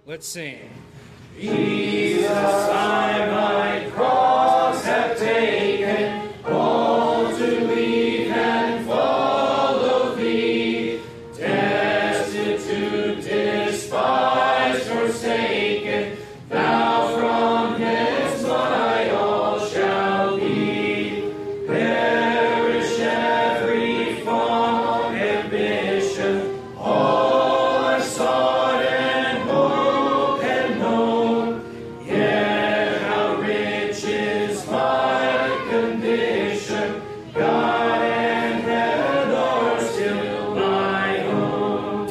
Let's sing. Jesus, I my cross have taken, all to leave and follow thee, destitute, despised, forsaken, thou from hence my all shall be. Perish every fond ambition, all I sought and hope had known, yet how rich is my condition, God and heaven are still my own.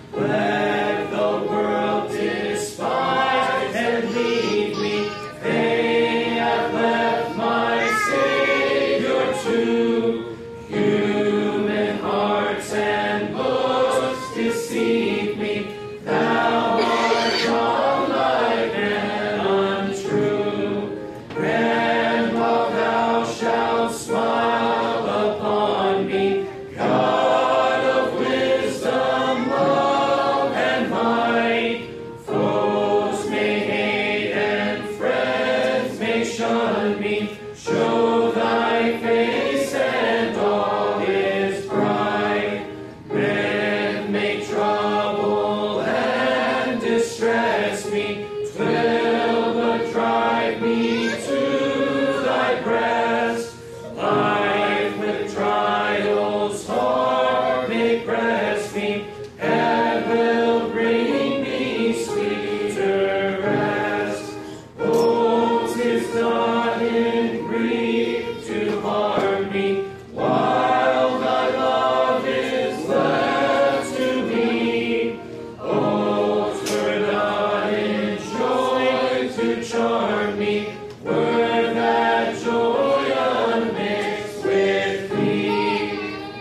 Let the world despise and leave me, they have left my Savior too. Human hearts and books deceive me, thou art godlike and untrue. Grandpa, thou shalt smile upon me, God of wisdom, love, and might. Foes may hate and friends may shun me, show thy face and all is bright. Men may trouble and distress me, twill but drive me to thy breast. Life with trials hard may press me, and will bring me sweeter rest. Oh, 'tis not in grief to harm me, while thy love is left to me. Oh, 'twere not in joy to charm me, were that joy unmixed with thee.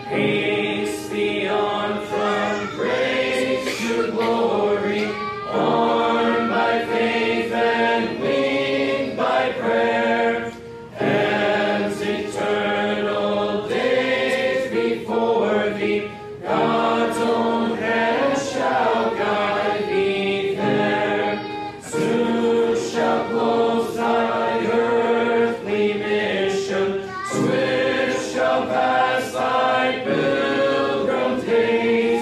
Haste thee on from grace to glory, armed by faith and winged by prayer. Heaven's eternal days before thee, God's own hand shall guide thee there. Soon shall close thy earthly mission, swift shall pass thy pilgrim days.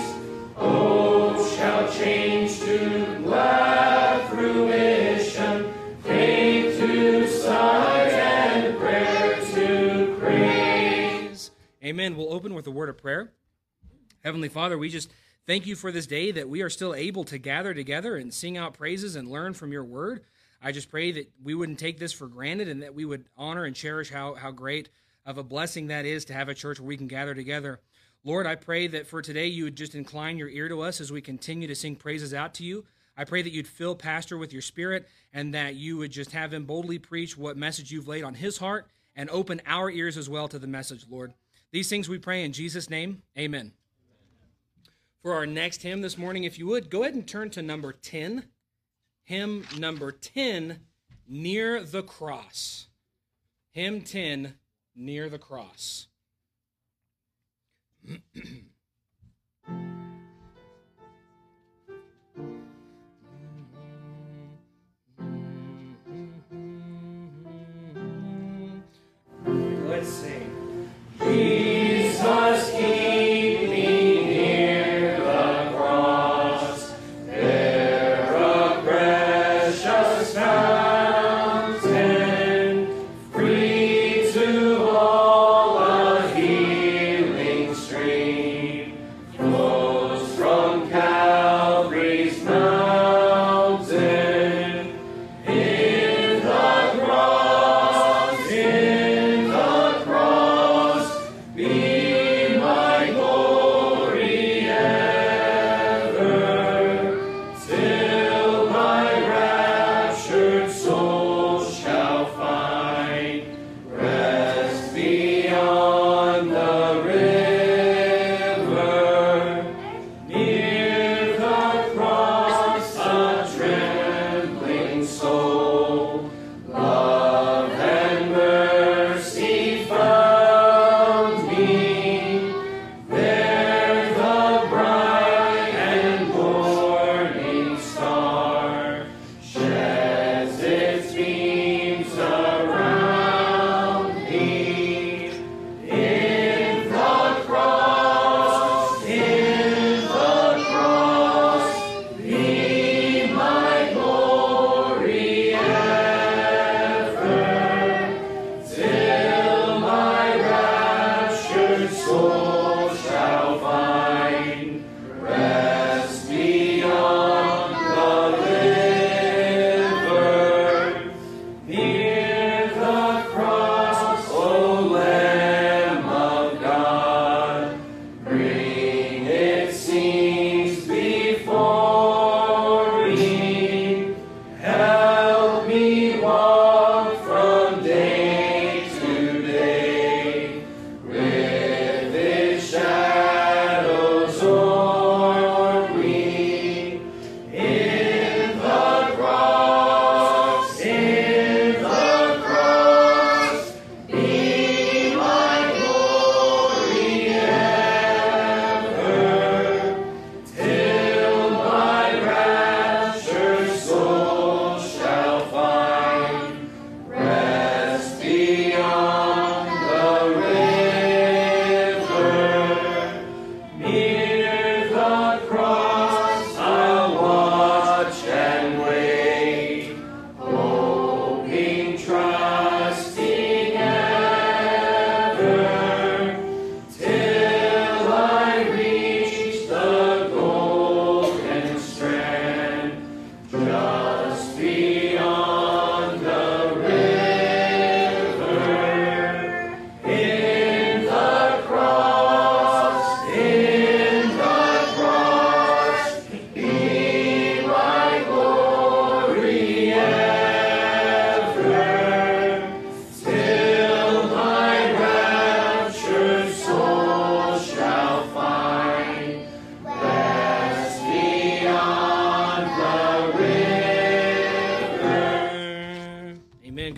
Hope shall change to glad fruition, faith to sight and prayer to praise. Amen. We'll open with a word of prayer. Heavenly Father, we just thank you for this day that we are still able to gather together and sing out praises and learn from your word. I just pray that we wouldn't take this for granted and that we would honor and cherish how great of a blessing that is to have a church where we can gather together. Lord, I pray that for today you would just incline your ear to us as we continue to sing praises out to you. I pray that you'd fill Pastor with your spirit and that you would just have him boldly preach what message you've laid on his heart and open our ears as well to the message, Lord. These things we pray in Jesus' name, amen. For our next hymn this morning, if you would, go ahead and turn to number 10. Hymn number 10, Near the Cross. Hymn 10, Near the Cross. Let's sing. Jesus, keep me near the cross, there a precious fountain, free to all a healing stream, flows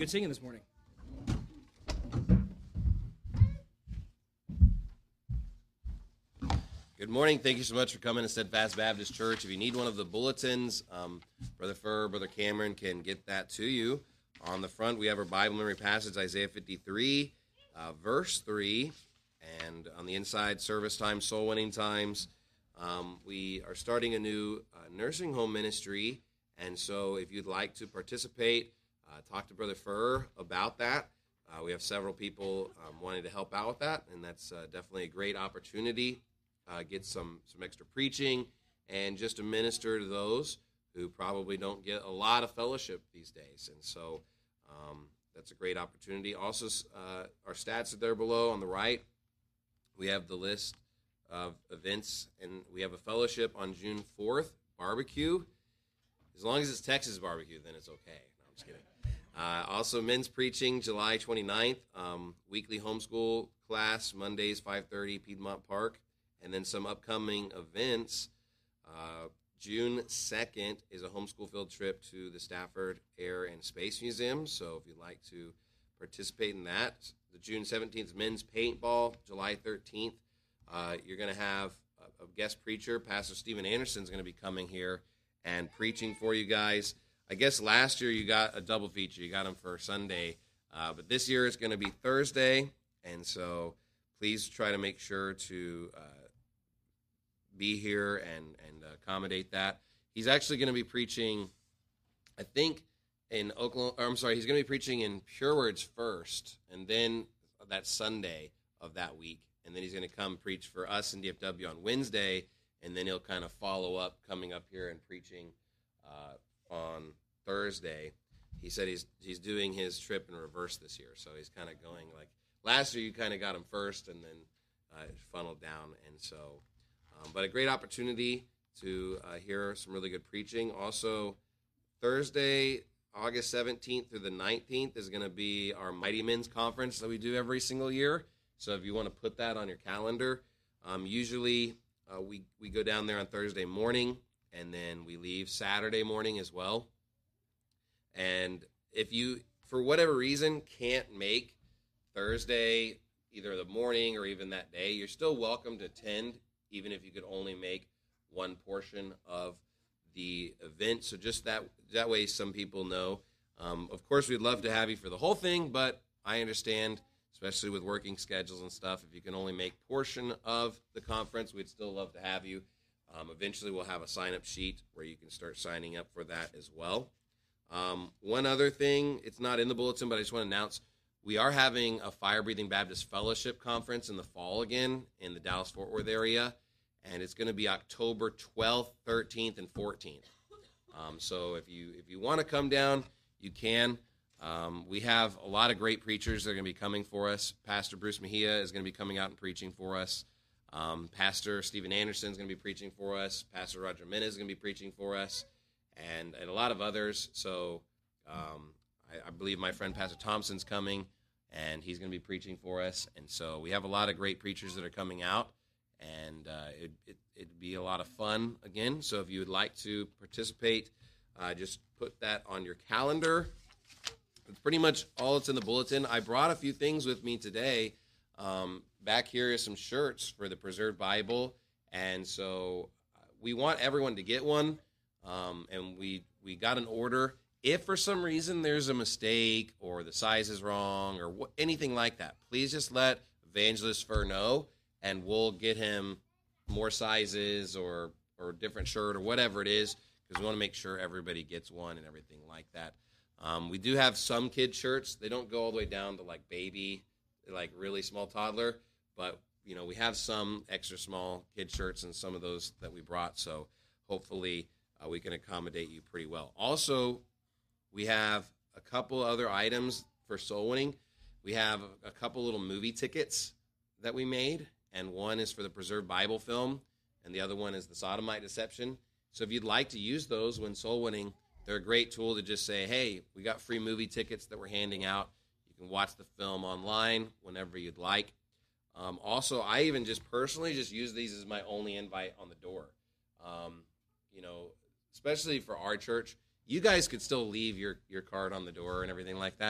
good singing this morning. Good morning. Thank you so much for coming to Steadfast Baptist Church. If you need one of the bulletins, Brother Furr, Brother Cameron can get that to you. On the front, we have our Bible memory passage, Isaiah 53, verse 3. And on the inside, service times, soul winning times. We are starting a new nursing home ministry. And so if you'd like to participate, talk to Brother Furr about that. We have several people wanting to help out with that, and that's definitely a great opportunity. Get some extra preaching and just to minister to those who probably don't get a lot of fellowship these days. And so that's a great opportunity. Also, our stats are there below on the right. We have the list of events, and we have a fellowship on June 4th, barbecue. As long as it's Texas barbecue, then it's okay. No, I'm just kidding. Also, men's preaching, July 29th, weekly homeschool class, Mondays, 5:30, Piedmont Park. And then some upcoming events. June 2nd is a homeschool field trip to the Stafford Air and Space Museum. So if you'd like to participate in that. The June 17th men's paintball. July 13th, you're going to have a guest preacher. Pastor Stephen Anderson is going to be coming here and preaching for you guys. I guess last year you got a double feature. You got him for Sunday. But this year it's going to be Thursday. And so please try to make sure to be here and accommodate that. He's actually going to be preaching, I think, in Oklahoma. He's going to be preaching in Pure Words first, and then that Sunday of that week, and then he's going to come preach for us in DFW on Wednesday, and then he'll kind of follow up, coming up here and preaching on Thursday. He said he's doing his trip in reverse this year, so he's kind of going like last year. You kind of got him first, and then it funneled down, and so. But a great opportunity to hear some really good preaching. Also, Thursday, August 17th through the 19th is going to be our Mighty Men's Conference that we do every single year. So if you want to put that on your calendar, usually we go down there on Thursday morning, and then we leave Saturday morning as well. And if you, for whatever reason, can't make Thursday, either the morning or even that day, you're still welcome to attend, even if you could only make one portion of the event. So just that way some people know. Of course, we'd love to have you for the whole thing, but I understand, especially with working schedules and stuff, if you can only make portion of the conference, we'd still love to have you. Eventually, we'll have a sign-up sheet where you can start signing up for that as well. One other thing, it's not in the bulletin, but I just want to announce, we are having a Fire Breathing Baptist Fellowship Conference in the fall again in the Dallas-Fort Worth area, and it's going to be October 12th, 13th, and 14th. So if you want to come down, you can. We have a lot of great preachers that are going to be coming for us. Pastor Bruce Mejia is going to be coming out and preaching for us. Pastor Stephen Anderson is going to be preaching for us. Pastor Roger Mena is going to be preaching for us, and a lot of others. So I believe my friend Pastor Thompson's coming, and he's going to be preaching for us. And so we have a lot of great preachers that are coming out, and it'd be a lot of fun again. So if you would like to participate, just put that on your calendar. It's pretty much all that's in the bulletin. I brought a few things with me today. Back here is some shirts for the Preserved Bible, and so we want everyone to get one, and we got an order. If for some reason there's a mistake or the size is wrong or anything like that, please just let Evangelist Furr know, and we'll get him more sizes or different shirt or whatever it is, because we want to make sure everybody gets one and everything like that. We do have some kid shirts. They don't go all the way down to like baby, like really small toddler, but we have some extra small kid shirts and some of those that we brought. So hopefully we can accommodate you pretty well. Also, we have a couple other items for soul winning. We have a couple little movie tickets that we made, and one is for the Preserved Bible film, and the other one is the Sodomite Deception. So if you'd like to use those when soul winning, they're a great tool to just say, hey, we got free movie tickets that we're handing out. You can watch the film online whenever you'd like. Also, I even just personally just use these as my only invite on the door. Especially for our church, you guys could still leave your card on the door and everything like that.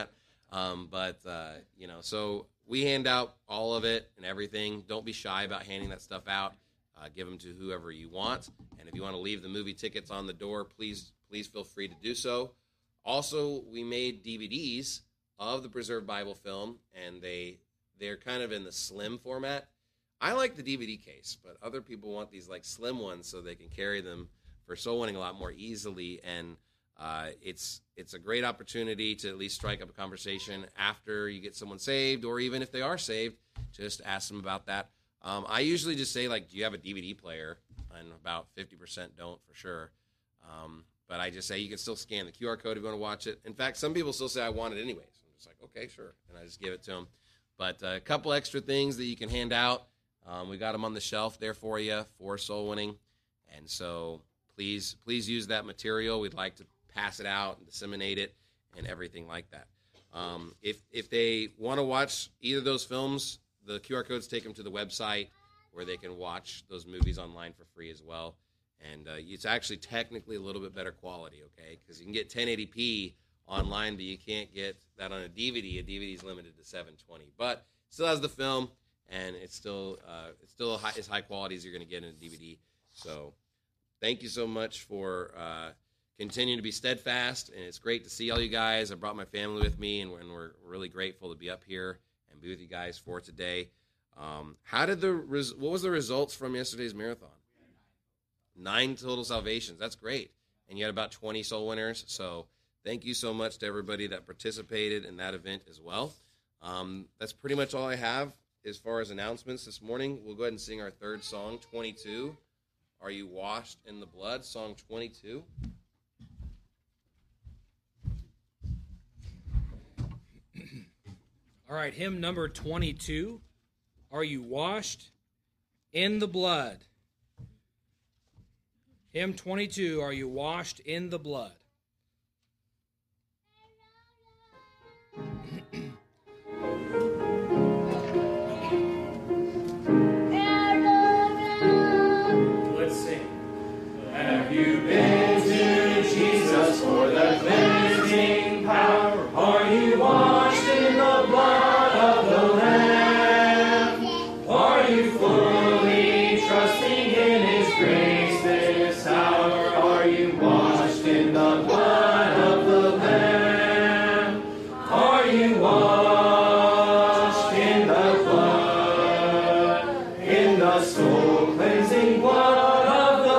So we hand out all of it and everything. Don't be shy about handing that stuff out. Give them to whoever you want. And if you want to leave the movie tickets on the door, please feel free to do so. Also, we made DVDs of the Preserved Bible film, and they're kind of in the slim format. I like the DVD case, but other people want these like slim ones so they can carry them for soul winning a lot more easily. And it's a great opportunity to at least strike up a conversation after you get someone saved, or even if they are saved, just ask them about that. I usually just say, like, do you have a DVD player? And about 50% don't for sure. But I just say you can still scan the QR code if you want to watch it. In fact, some people still say I want it anyways. I'm just like, okay, sure. And I just give it to them. But a couple extra things that you can hand out. We got them on the shelf there for you for soul winning. And so please use that material. We'd like to pass it out and disseminate it and everything like that. If they want to watch either of those films, the QR codes take them to the website where they can watch those movies online for free as well. And it's actually technically a little bit better quality, okay? Because you can get 1080p online, but you can't get that on a DVD. A DVD is limited to 720, but still has the film, and it's still as high quality as you're going to get in a DVD. So thank you so much for continuing to be steadfast, and it's great to see all you guys. I brought my family with me, and we're really grateful to be up here and be with you guys for today. What was the results from yesterday's marathon? 9 total salvations. That's great. And you had about 20 soul winners. So thank you so much to everybody that participated in that event as well. That's pretty much all I have as far as announcements this morning. We'll go ahead and sing our third song, 22. Are You Washed in the Blood? Song 22. All right, hymn number 22. Are you washed in the blood? Hymn 22, Are You Washed in the Blood? Let's sing. Have you been to Jesus for the cleansing power? Are you washed in the blood of the Lamb? Are you fully trusting in His grace this hour? Are you washed in the blood of the Lamb? Are you washed in the blood, in the soul cleansing blood of the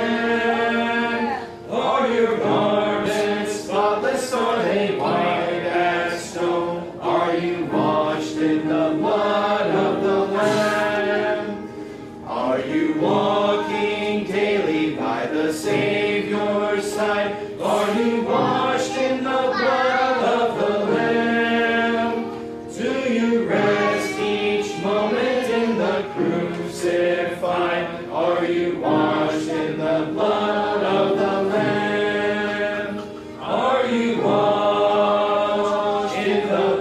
Lamb? Are your garments spotless? Are they white as snow? Are you washed in the blood of the Lamb? Are you walking daily by the Savior's side? Are you washed in the blood of the Lamb? Do you rest each moment in the crucified? Are you washed in the blood of the Lamb? Are you washed in the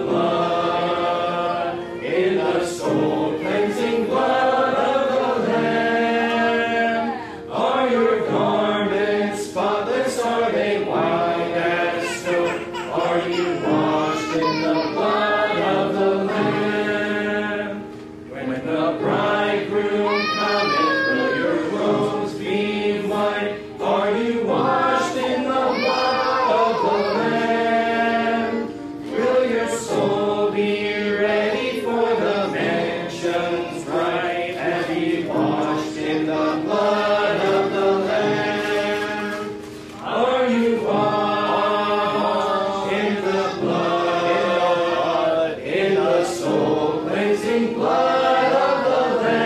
blood, in the soul cleansing blood of the Lamb? Are your garments spotless? Are they white as snow? Are you washed in the blood of the Lamb? When the bridegroom cometh, will your robes be white? Are you washed in the blood of the Lamb? Will your soul be ready for the mansions bright, and be washed in the blood of the Lamb? Are you washed in the blood, in the soul cleansing blood of the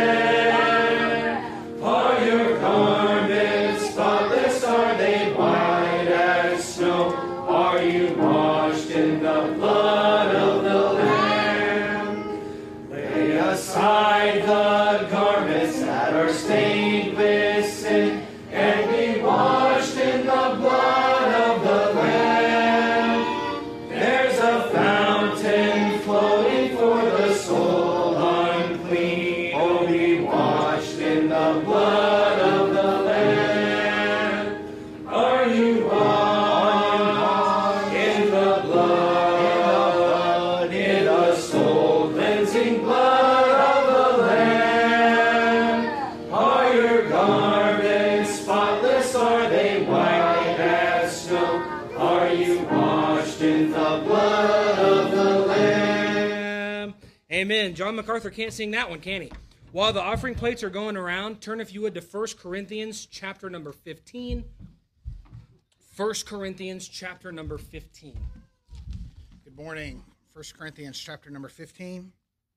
Lamb? Are your garments spotless? Are they white as snow? Are you washed in the blood of the Lamb? Lay aside the garments that are stained with sin, and be washed in the blood of the Lamb. There's a fountain flowing for the soul unclean. Oh, be washed in the blood of the Lamb. Are you washed in you washed in the blood of the Lamb. Amen. John MacArthur can't sing that one, can he? While the offering plates are going around, turn if you would to 1 Corinthians chapter number 15. 1 Corinthians chapter number 15. Good morning. 1 Corinthians chapter number 15.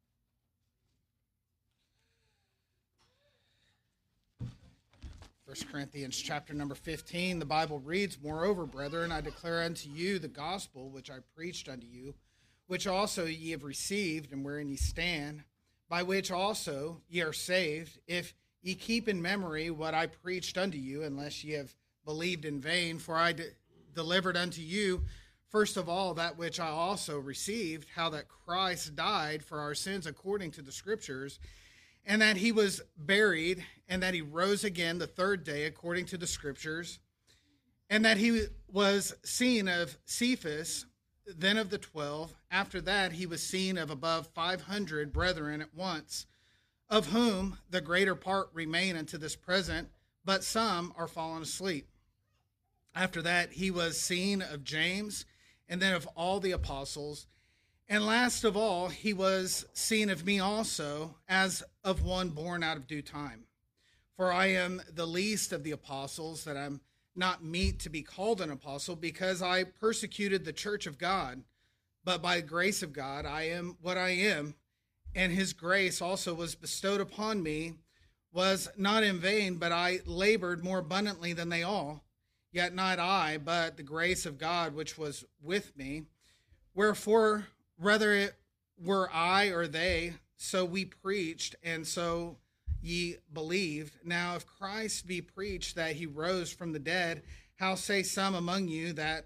First Corinthians chapter number 15, the Bible reads, Moreover, brethren, I declare unto you the gospel which I preached unto you, which also ye have received, and wherein ye stand, by which also ye are saved, if ye keep in memory what I preached unto you, unless ye have believed in vain. For I delivered unto you, first of all, that which I also received, how that Christ died for our sins according to the Scriptures, and that he was buried, and that he rose again the third day according to the Scriptures, and that he was seen of Cephas, then of the 12. After that he was seen of above 500 brethren at once, of whom the greater part remain unto this present, but some are fallen asleep. After that he was seen of James, and then of all the apostles. And last of all, he was seen of me also, as of one born out of due time. For I am the least of the apostles, that I'm not meet to be called an apostle, because I persecuted the church of God. But by the grace of God, I am what I am, and his grace also was bestowed upon me, was not in vain, but I labored more abundantly than they all. Yet not I, but the grace of God which was with me. Wherefore, whether it were I or they, so we preached, and so ye believed. Now if Christ be preached that he rose from the dead, how say some among you that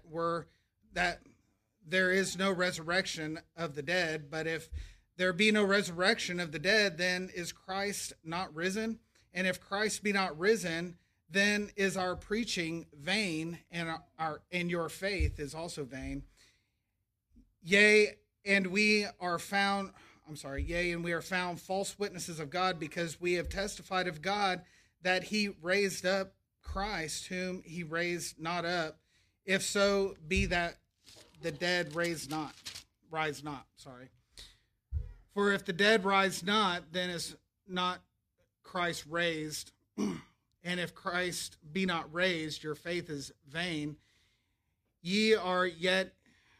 there is no resurrection of the dead? But if there be no resurrection of the dead, then is Christ not risen? And if Christ be not risen, then is our preaching vain, and your faith is also vain. Yea, and we are found false witnesses of God, because we have testified of God that he raised up Christ, whom he raised not up, if so be that the dead rise not. For if the dead rise not, then is not Christ raised. And if Christ be not raised, your faith is vain. Ye are yet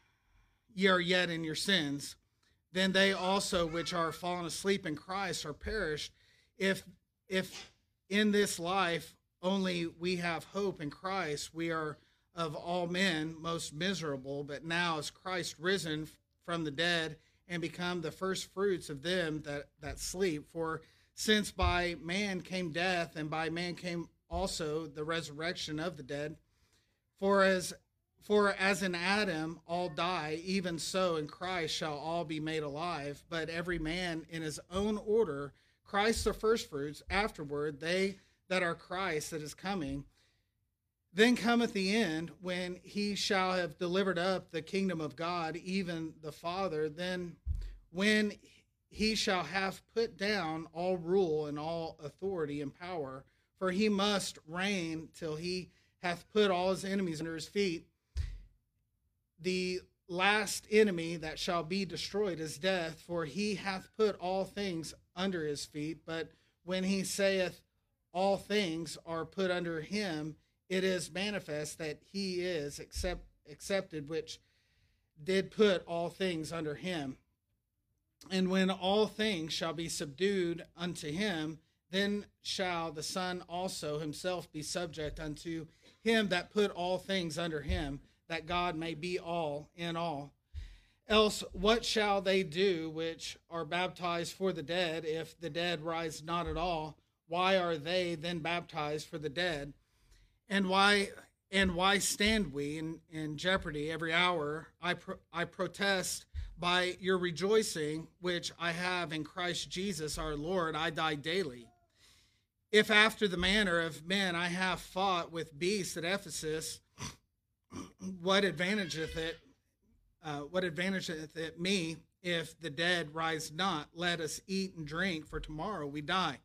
in your sins. Then they also which are fallen asleep in Christ are perished. If in this life only we have hope in Christ, we are of all men most miserable. But now is Christ risen from the dead, and become the first fruits of them that sleep. For since by man came death, and by man came also the resurrection of the dead. For as in Adam all die, even so in Christ shall all be made alive, but every man in his own order, Christ the firstfruits, afterward they that are Christ that is coming. Then cometh the end, when he shall have delivered up the kingdom of God, even the Father, then when he shall have put down all rule and all authority and power, for he must reign till he hath put all his enemies under his feet. The last enemy that shall be destroyed is death, for he hath put all things under his feet. But when he saith all things are put under him, it is manifest that he is accepted, which did put all things under him. And when all things shall be subdued unto him, then shall the Son also himself be subject unto him that put all things under him, that God may be all in all. Else what shall they do which are baptized for the dead, if the dead rise not at all? Why are they then baptized for the dead? And why stand we in jeopardy every hour? I protest by your rejoicing, which I have in Christ Jesus our Lord, I die daily. If after the manner of men I have fought with beasts at Ephesus, what advantageth it me if the dead rise not? Let us eat and drink, for tomorrow we die.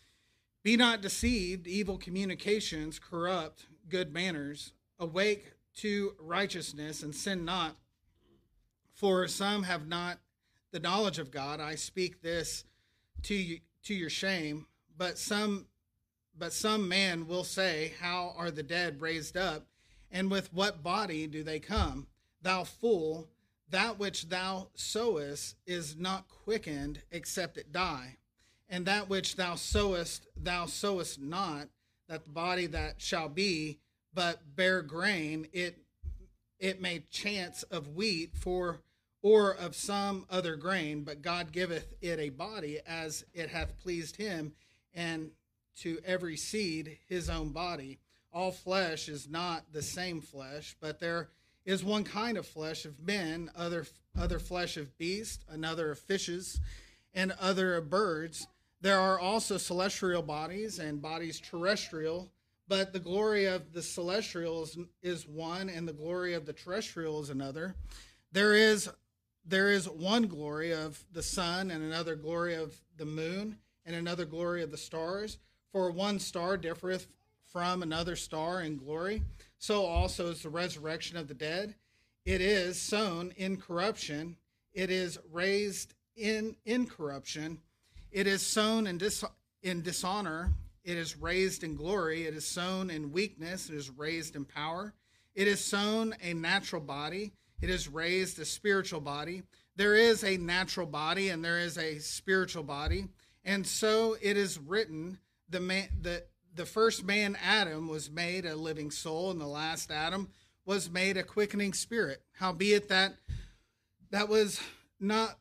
Be not deceived, evil communications corrupt good manners. Awake to righteousness and sin not. For some have not the knowledge of God. I speak this to you, to your shame. But some man will say, how are the dead raised up? And with what body do they come? Thou fool, that which thou sowest is not quickened, except it die. And that which thou sowest not, that the body that shall be, but bear grain, it may chance of wheat or of some other grain, but God giveth it a body as it hath pleased him, and to every seed his own body. All flesh is not the same flesh, but there is one kind of flesh of men, other flesh of beasts, another of fishes, and other of birds. There are also celestial bodies and bodies terrestrial, but the glory of the celestial is one, and the glory of the terrestrial is another. There is one glory of the sun, and another glory of the moon, and another glory of the stars. For one star differeth from another star in glory. So also is the resurrection of the dead. It is sown in corruption. It is raised in incorruption. It is sown in dishonor. It is raised in glory. It is sown in weakness. It is raised in power. It is sown a natural body. It is raised a spiritual body. There is a natural body and there is a spiritual body. And so it is written, the first man, Adam, was made a living soul, and the last Adam was made a quickening spirit. Howbeit that was not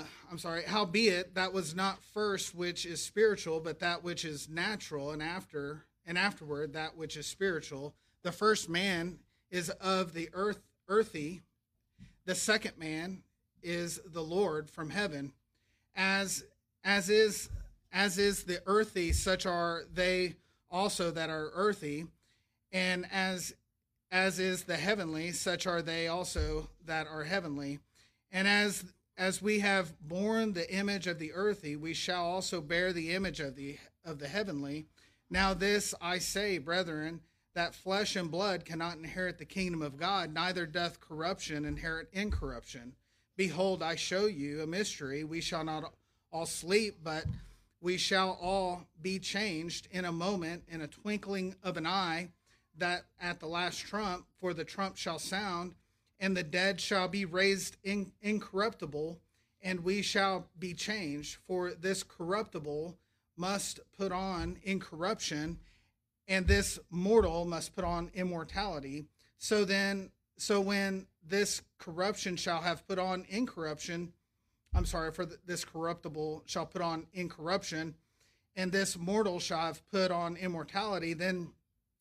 first which is spiritual, but that which is natural, and afterward that which is spiritual. The first man is of the earthy, the second man is the Lord from heaven. As is the earthy, such are they also that are earthy, and as is the heavenly, such are they also that are heavenly. And as we have borne the image of the earthy, we shall also bear the image of the heavenly. Now this I say, brethren, that flesh and blood cannot inherit the kingdom of God, neither doth corruption inherit incorruption. Behold, I show you a mystery. We shall not all sleep, but we shall all be changed in a moment, in a twinkling of an eye, that at the last trump, for the trump shall sound, and the dead shall be raised incorruptible, and we shall be changed. For this corruptible must put on incorruption, and this mortal must put on immortality. So when this corruption shall have put on incorruption, this corruptible shall put on incorruption, and this mortal shall have put on immortality, then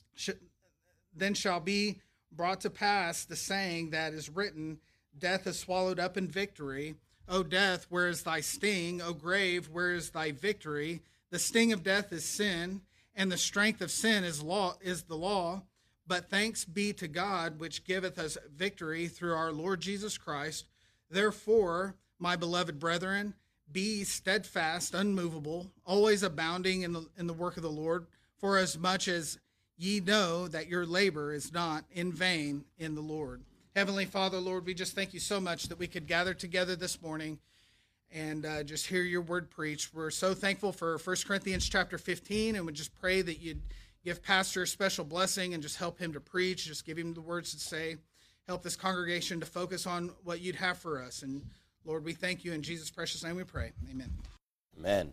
shall be brought to pass the saying that is written, death is swallowed up in victory. O death, where is thy sting? O grave, where is thy victory? The sting of death is sin, and the strength of sin is the law. But thanks be to God, which giveth us victory through our Lord Jesus Christ. Therefore, my beloved brethren, be steadfast, unmovable, always abounding in the work of the Lord, for as much as ye know that your labor is not in vain in the Lord. Heavenly Father, Lord, we just thank you so much that we could gather together this morning and just hear your word preached. We're so thankful for 1 Corinthians chapter 15, and we just pray that you'd give Pastor a special blessing and just help him to preach, just give him the words to say, help this congregation to focus on what you'd have for us. And Lord, we thank you in Jesus' precious name we pray. Amen. Amen.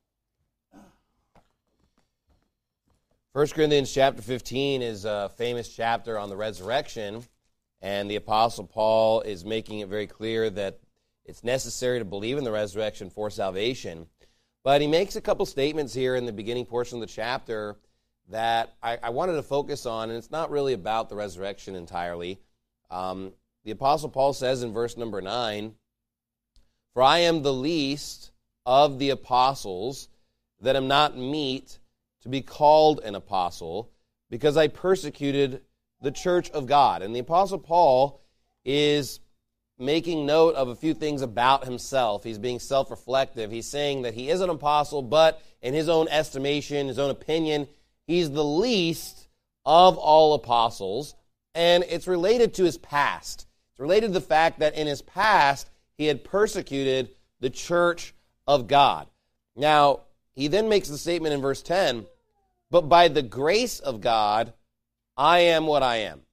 1 Corinthians chapter 15 is a famous chapter on the resurrection, and the Apostle Paul is making it very clear that it's necessary to believe in the resurrection for salvation. But he makes a couple statements here in the beginning portion of the chapter that I wanted to focus on, and it's not really about the resurrection entirely. The Apostle Paul says in verse number 9, "For I am the least of the apostles, that am not meet to be called an apostle, because I persecuted the church of God." And the Apostle Paul is making note of a few things about himself. He's being self-reflective. He's saying that he is an apostle, but in his own estimation, his own opinion, he's the least of all apostles. and it's related to his past. It's related to the fact that in his past, he had persecuted the church of God. Now, he then makes the statement in verse 10, but by the grace of God, I am what I am.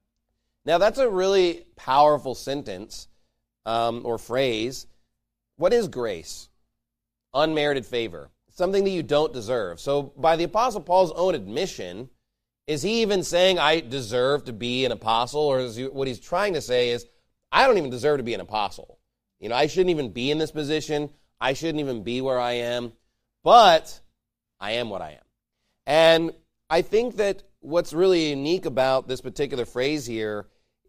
Now, that's a really powerful sentence or phrase. What is grace? Unmerited favor. Something that you don't deserve. So by the Apostle Paul's own admission, is he even saying I deserve to be an apostle? Or what he's trying to say is, I don't even deserve to be an apostle. I shouldn't even be in this position. I shouldn't even be where I am. But I am what I am. And I think that what's really unique about this particular phrase here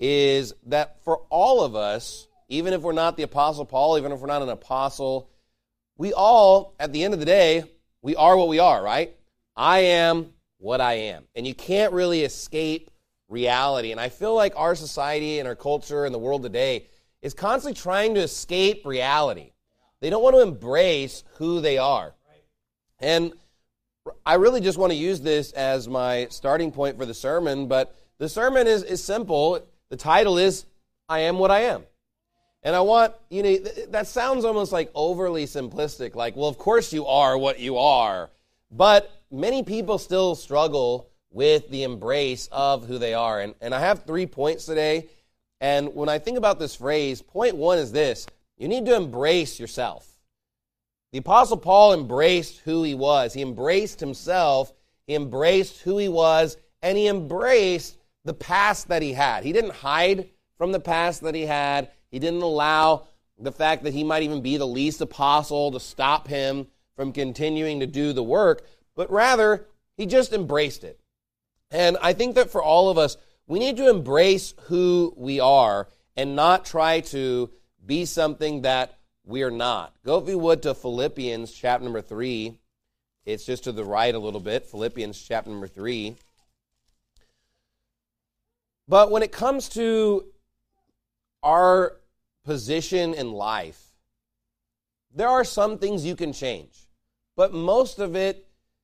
is that for all of us, even if we're not the Apostle Paul, even if we're not an apostle, we all, at the end of the day, we are what we are, right? I am what I am. And you can't really escape reality. And I feel like our society and our culture and the world today is constantly trying to escape reality. They don't want to embrace who they are. And I really just want to use this as my starting point for the sermon, but the sermon is simple. The title is, I Am What I Am. And I want, that sounds almost like overly simplistic, like, well, of course you are what you are. But many people still struggle with the embrace of who they are. And I have 3 points today. And when I think about this phrase, point 1 is this: you need to embrace yourself. The Apostle Paul embraced who he was. He embraced himself. He embraced who he was. And he embraced the past that he had. He didn't hide from the past that he had. He didn't allow the fact that he might even be the least apostle to stop him from continuing to do the work, but rather, he just embraced it. And I think that for all of us, we need to embrace who we are and not try to be something that we are not. Go, if you would, to Philippians chapter number 3. It's just to the right a little bit, Philippians chapter number 3. But when it comes to our position in life, there are some things you can change. But most of it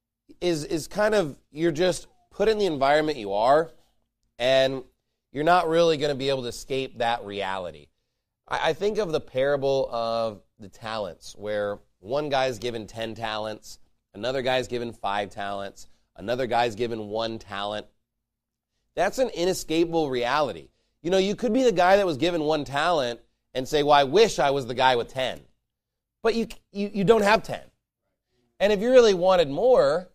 is kind of, you're just put in the environment you are, and you're not really going to be able to escape that reality. I think of the parable of the talents, where one guy's given 10 talents, another guy's given 5 talents, another guy's given 1 talent. That's an inescapable reality. You could be the guy that was given 1 talent and say, well, I wish I was the guy with 10. But you don't have 10. And if you really wanted more,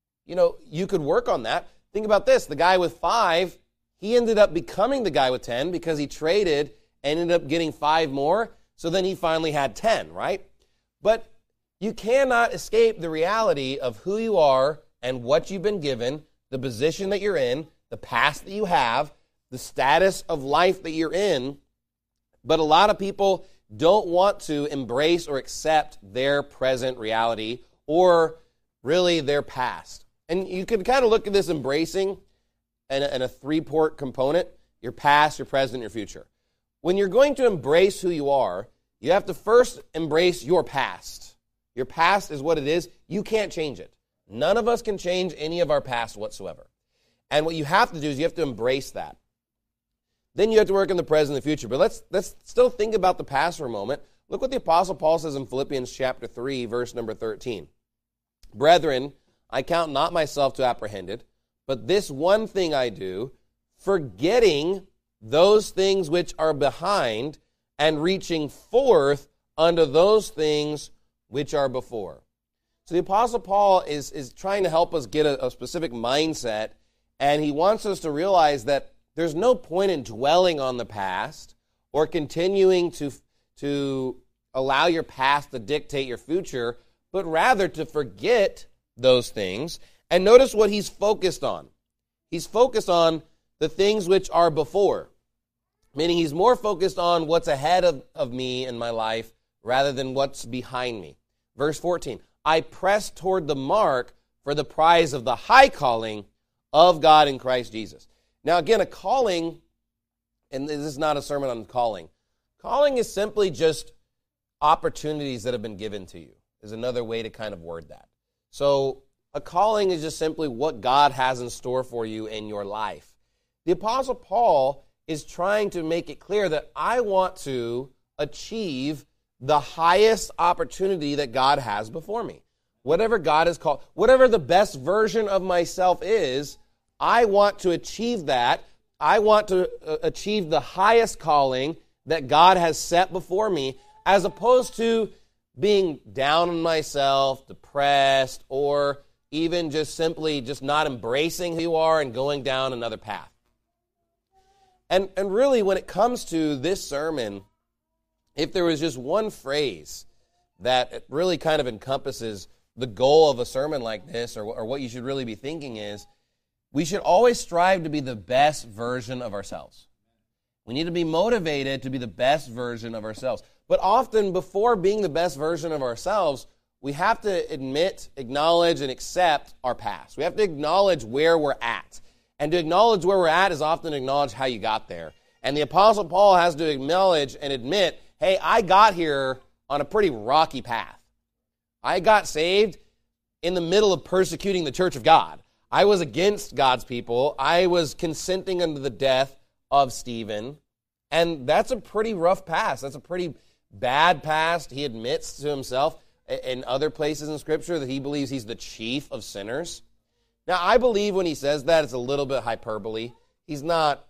you could work on that. Think about this. The guy with 5, he ended up becoming the guy with 10 because he traded and ended up getting 5 more. So then he finally had 10, right? But you cannot escape the reality of who you are and what you've been given, the position that you're in, the past that you have, the status of life that you're in. But a lot of people don't want to embrace or accept their present reality or really their past. And you can kind of look at this embracing in a 3-part component: your past, your present, your future. When you're going to embrace who you are, you have to first embrace your past. Your past is what it is. You can't change it. None of us can change any of our past whatsoever. And what you have to do is you have to embrace that. Then you have to work in the present and the future. But let's still think about the past for a moment. Look what the Apostle Paul says in Philippians chapter 3, verse number 13. Brethren, I count not myself to apprehended, but this one thing I do, forgetting those things which are behind and reaching forth unto those things which are before. So the Apostle Paul is trying to help us get a specific mindset, and he wants us to realize that there's no point in dwelling on the past or continuing to allow your past to dictate your future, but rather to forget those things. And notice what he's focused on. He's focused on the things which are before, meaning he's more focused on what's ahead of me in my life rather than what's behind me. Verse 14, I press toward the mark for the prize of the high calling of God in Christ Jesus. Now again, a calling, and this is not a sermon on calling. Calling is simply just opportunities that have been given to you, is another way to kind of word that. So a calling is just simply what God has in store for you in your life. The Apostle Paul is trying to make it clear that I want to achieve the highest opportunity that God has before me. Whatever God has called, whatever the best version of myself is, I want to achieve that. I want to achieve the highest calling that God has set before me, as opposed to being down on myself, depressed, or even just simply just not embracing who you are and going down another path. And really, when it comes to this sermon, if there was just one phrase that really kind of encompasses the goal of a sermon like this, or what you should really be thinking is, we should always strive to be the best version of ourselves. We need to be motivated to be the best version of ourselves. But often, before being the best version of ourselves, we have to admit, acknowledge, and accept our past. We have to acknowledge where we're at. And to acknowledge where we're at is often to acknowledge how you got there. And the Apostle Paul has to acknowledge and admit, hey, I got here on a pretty rocky path. I got saved in the middle of persecuting the church of God. I was against God's people. I was consenting unto the death of Stephen. And that's a pretty rough past. That's a pretty bad past. He admits to himself in other places in Scripture that he believes he's the chief of sinners. Now, I believe when he says that, it's a little bit hyperbole. He's not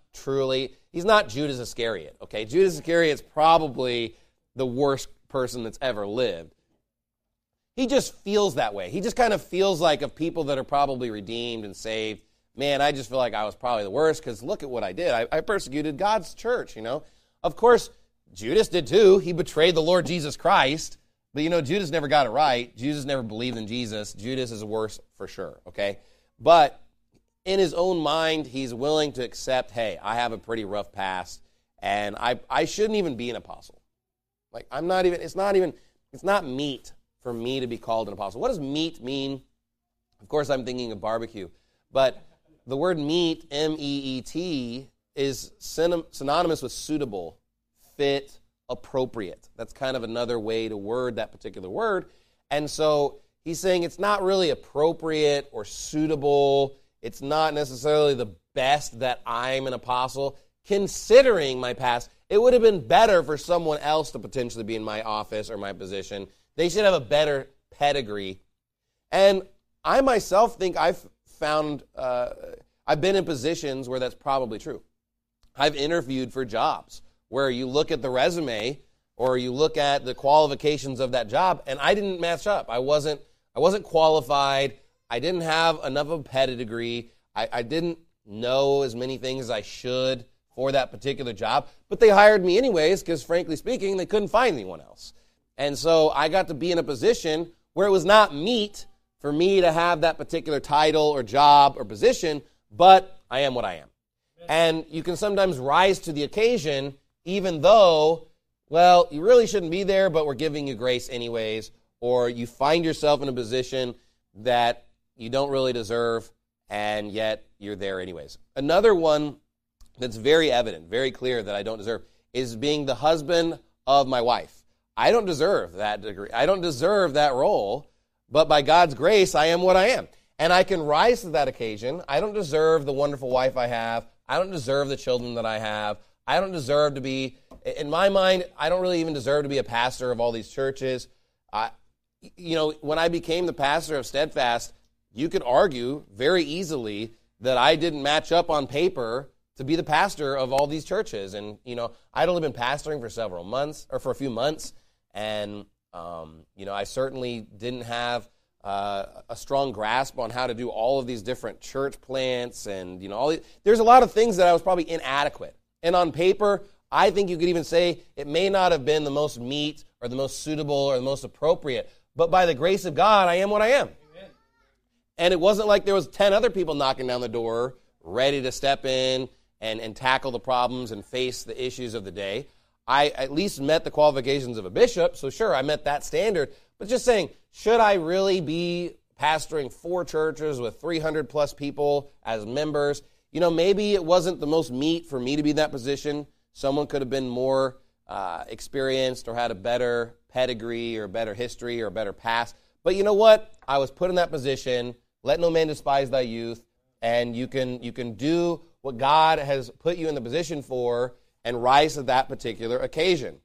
Judas Iscariot, okay? Judas Iscariot's probably the worst person that's ever lived. He just feels that way. He just kind of feels like of people that are probably redeemed and saved, man, I just feel like I was probably the worst because look at what I did. I persecuted God's church, you know. Of course, Judas did too. He betrayed the Lord Jesus Christ. But, you know, Judas never got it right. Judas never believed in Jesus. Judas is worse for sure, okay? But in his own mind, he's willing to accept, hey, I have a pretty rough past, and I shouldn't even be an apostle. Like, it's not meat for me to be called an apostle. What does meat mean? Of course, I'm thinking of barbecue. But the word meet, M-E-E-T, is synonymous with suitable, fit, appropriate. That's kind of another way to word that particular word. And so he's saying it's not really appropriate or suitable. It's not necessarily the best that I'm an apostle. Considering my past, it would have been better for someone else to potentially be in my office or my position. They should have a better pedigree. And I myself think I've been in positions where that's probably true. I've interviewed for jobs where you look at the resume or you look at the qualifications of that job, and I didn't match up. I wasn't qualified. I didn't have enough of a pedigree. I didn't know as many things as I should for that particular job, but they hired me anyways because, frankly speaking, they couldn't find anyone else. And so I got to be in a position where it was not meet for me to have that particular title or job or position, but I am what I am. And you can sometimes rise to the occasion even though, well, you really shouldn't be there, but we're giving you grace anyways, or you find yourself in a position that you don't really deserve, and yet you're there anyways. Another one that's very evident, very clear that I don't deserve is being the husband of my wife. I don't deserve that degree. I don't deserve that role, but by God's grace, I am what I am. And I can rise to that occasion. I don't deserve the wonderful wife I have. I don't deserve the children that I have. I don't deserve to be, in my mind, I don't really even deserve to be a pastor of all these churches. When I became the pastor of Steadfast, you could argue very easily that I didn't match up on paper to be the pastor of all these churches. And, I'd only been pastoring for a few months. And, I certainly didn't have a strong grasp on how to do all of these different church plants. And, there's a lot of things that I was probably inadequate. And on paper, I think you could even say it may not have been the most meet or the most suitable or the most appropriate. But by the grace of God, I am what I am. Amen. And it wasn't like there was 10 other people knocking down the door ready to step in and tackle the problems and face the issues of the day. I at least met the qualifications of a bishop, so sure, I met that standard. But just saying, should I really be pastoring 4 churches with 300 plus people as members? Maybe it wasn't the most meet for me to be in that position. Someone could have been more experienced or had a better pedigree or better history or better past. But you know what? I was put in that position. Let no man despise thy youth. And you can do what God has put you in the position for and rise to that particular occasion.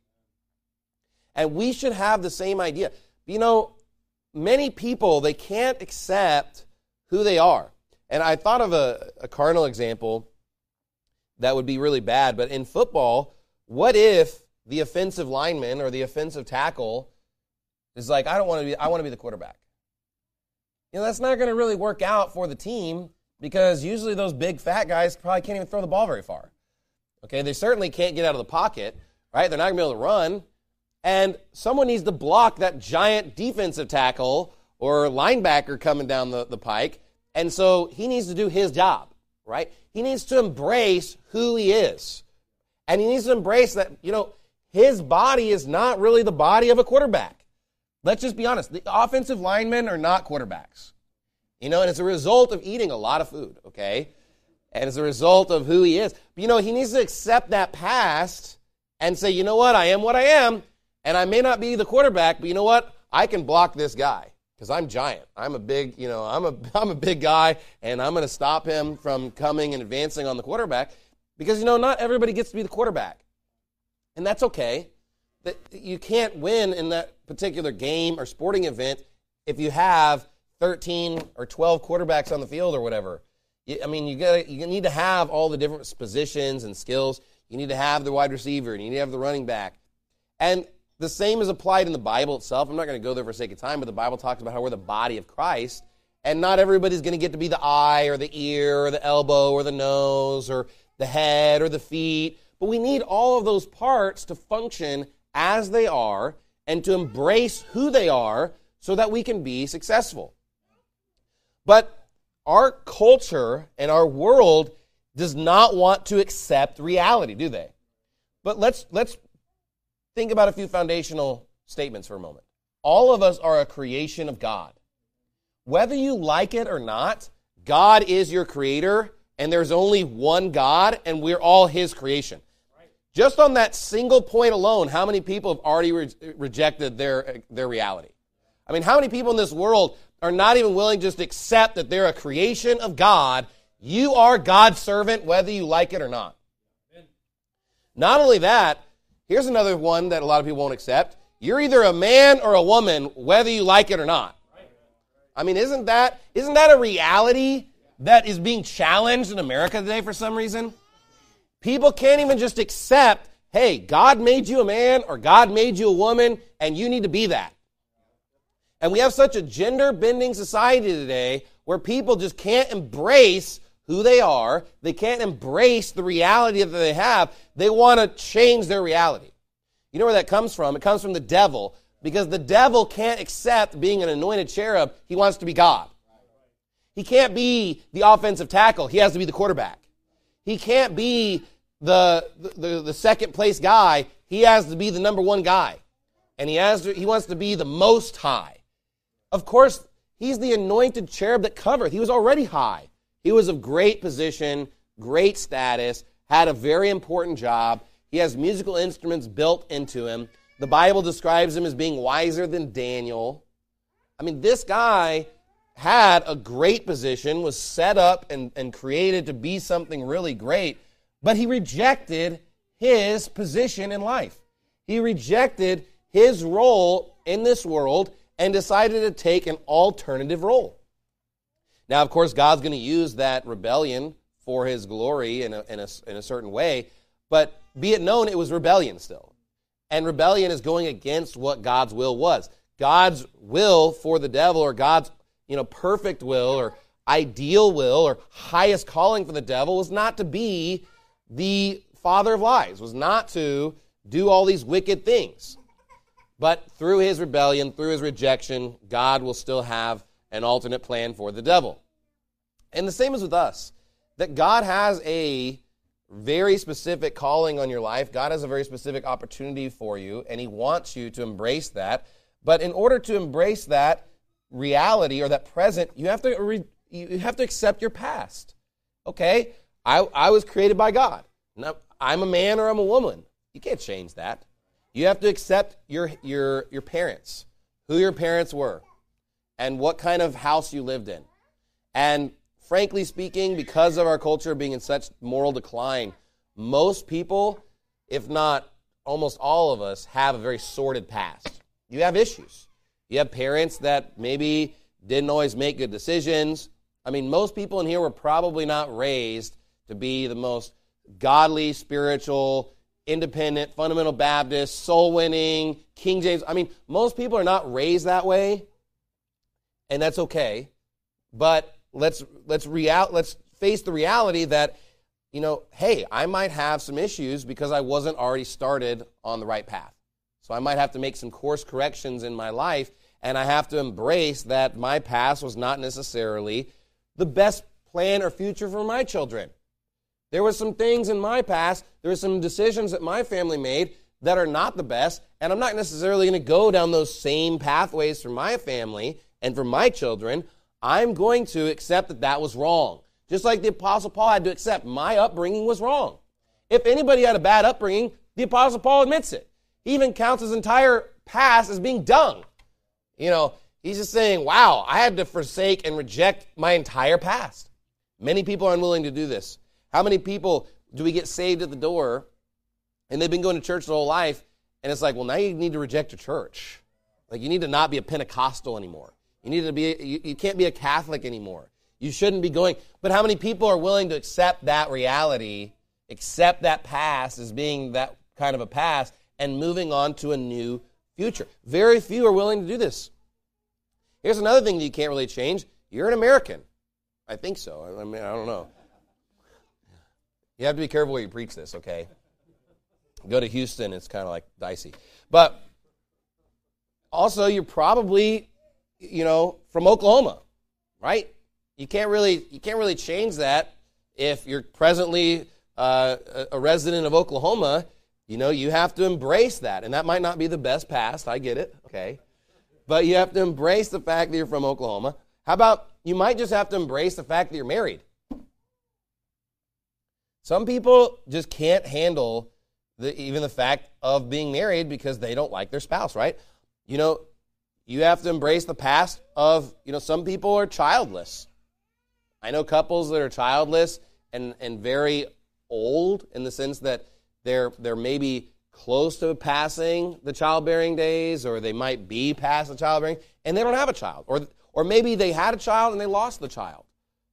And we should have the same idea. You know, many people, they can't accept who they are. And I thought of a carnal example that would be really bad, but in football, what if the offensive lineman or the offensive tackle is like, I want to be the quarterback? You know, that's not going to really work out for the team because usually those big fat guys probably can't even throw the ball very far. Okay, they certainly can't get out of the pocket, right? They're not going to be able to run. And someone needs to block that giant defensive tackle or linebacker coming down the pike. And so he needs to do his job, right? He needs to embrace who he is. And he needs to embrace that, you know, his body is not really the body of a quarterback. Let's just be honest. The offensive linemen are not quarterbacks. You know, and it's a result of eating a lot of food, okay? And it's a result of who he is. But, you know, he needs to accept that past and say, you know what, I am what I am, and I may not be the quarterback, but you know what, I can block this guy because I'm giant. I'm a big, you know, I'm a big guy, and I'm going to stop him from coming and advancing on the quarterback because, you know, not everybody gets to be the quarterback. And that's okay. That you can't win in that particular game or sporting event if you have 13 or 12 quarterbacks on the field or whatever. I mean, you need to have all the different positions and skills. You need to have the wide receiver, and you need to have the running back. And the same is applied in the Bible itself. I'm not going to go there for sake of time, but the Bible talks about how we're the body of Christ, and not everybody's going to get to be the eye or the ear or the elbow or the nose or the head or the feet. But we need all of those parts to function as they are and to embrace who they are so that we can be successful. But our culture and our world does not want to accept reality, do they? But let's think about a few foundational statements for a moment. All of us are a creation of God. Whether you like it or not, God is your creator, and there's only one God, and we're all his creation. Just on that single point alone, how many people have already rejected their reality? I mean, how many people in this world are not even willing just to accept that they're a creation of God? You are God's servant, whether you like it or not. Not only that, here's another one that a lot of people won't accept. You're either a man or a woman, whether you like it or not. I mean, isn't that a reality that is being challenged in America today for some reason? People can't even just accept, hey, God made you a man or God made you a woman, and you need to be that. And we have such a gender-bending society today where people just can't embrace who they are. They can't embrace the reality that they have. They want to change their reality. You know where that comes from? It comes from the devil, because the devil can't accept being an anointed cherub. He wants to be God. He can't be the offensive tackle. He has to be the quarterback. He can't be the second place guy. He has to be the number one guy. And he wants to be the most high. Of course, he's the anointed cherub that covereth. He was already high. He was of great position, great status, had a very important job. He has musical instruments built into him. The Bible describes him as being wiser than Daniel. I mean, this guy had a great position, was set up and created to be something really great, but he rejected his position in life. He rejected his role in this world and decided to take an alternative role. Now, of course, God's going to use that rebellion for his glory in a certain way, but be it known, it was rebellion still. And rebellion is going against what God's will was. God's will for the devil, or God's perfect will or ideal will or highest calling for the devil, was not to be the father of lies, was not to do all these wicked things. But through his rebellion, through his rejection, God will still have an alternate plan for the devil. And the same is with us, that God has a very specific calling on your life. God has a very specific opportunity for you, and he wants you to embrace that. But in order to embrace that reality or that present, you have to accept your past. Okay, I was created by God. Now, I'm a man or I'm a woman. You can't change that. You have to accept your parents, who your parents were, and what kind of house you lived in. And frankly speaking, because of our culture being in such moral decline, most people, if not almost all of us, have a very sordid past. You have issues. You have parents that maybe didn't always make good decisions. I mean, most people in here were probably not raised to be the most godly, spiritual, independent, fundamental Baptist, soul-winning, King James. I mean, most people are not raised that way, and that's okay. But let's face the reality that, hey, I might have some issues because I wasn't already started on the right path. So I might have to make some course corrections in my life, and I have to embrace that my past was not necessarily the best plan or future for my children. There were some things in my past, there were some decisions that my family made that are not the best, and I'm not necessarily going to go down those same pathways for my family and for my children. I'm going to accept that that was wrong. Just like the Apostle Paul had to accept my upbringing was wrong. If anybody had a bad upbringing, the Apostle Paul admits it. He even counts his entire past as being dung. He's just saying, wow, I had to forsake and reject my entire past. Many people are unwilling to do this. How many people do we get saved at the door, and they've been going to church their whole life, and it's like, well, now you need to reject your church. Like, you need to not be a Pentecostal anymore. You can't be a Catholic anymore. You shouldn't be going. But how many people are willing to accept that reality, accept that past as being that kind of a past, and moving on to a new future? Very few are willing to do this. Here's another thing that you can't really change. You're an American. I think so. I mean, I don't know. You have to be careful where you preach this, okay? Go to Houston, it's kind of like dicey. But also, you're probably, from Oklahoma, right? You can't really change that if you're presently a resident of Oklahoma. You have to embrace that, and that might not be the best past. I get it, okay? But you have to embrace the fact that you're from Oklahoma. How about you might just have to embrace the fact that you're married? Some people just can't handle even the fact of being married because they don't like their spouse, right? You have to embrace the past of, some people are childless. I know couples that are childless and very old in the sense that they're maybe close to passing the childbearing days, or they might be past the childbearing, and they don't have a child. Or maybe they had a child and they lost the child.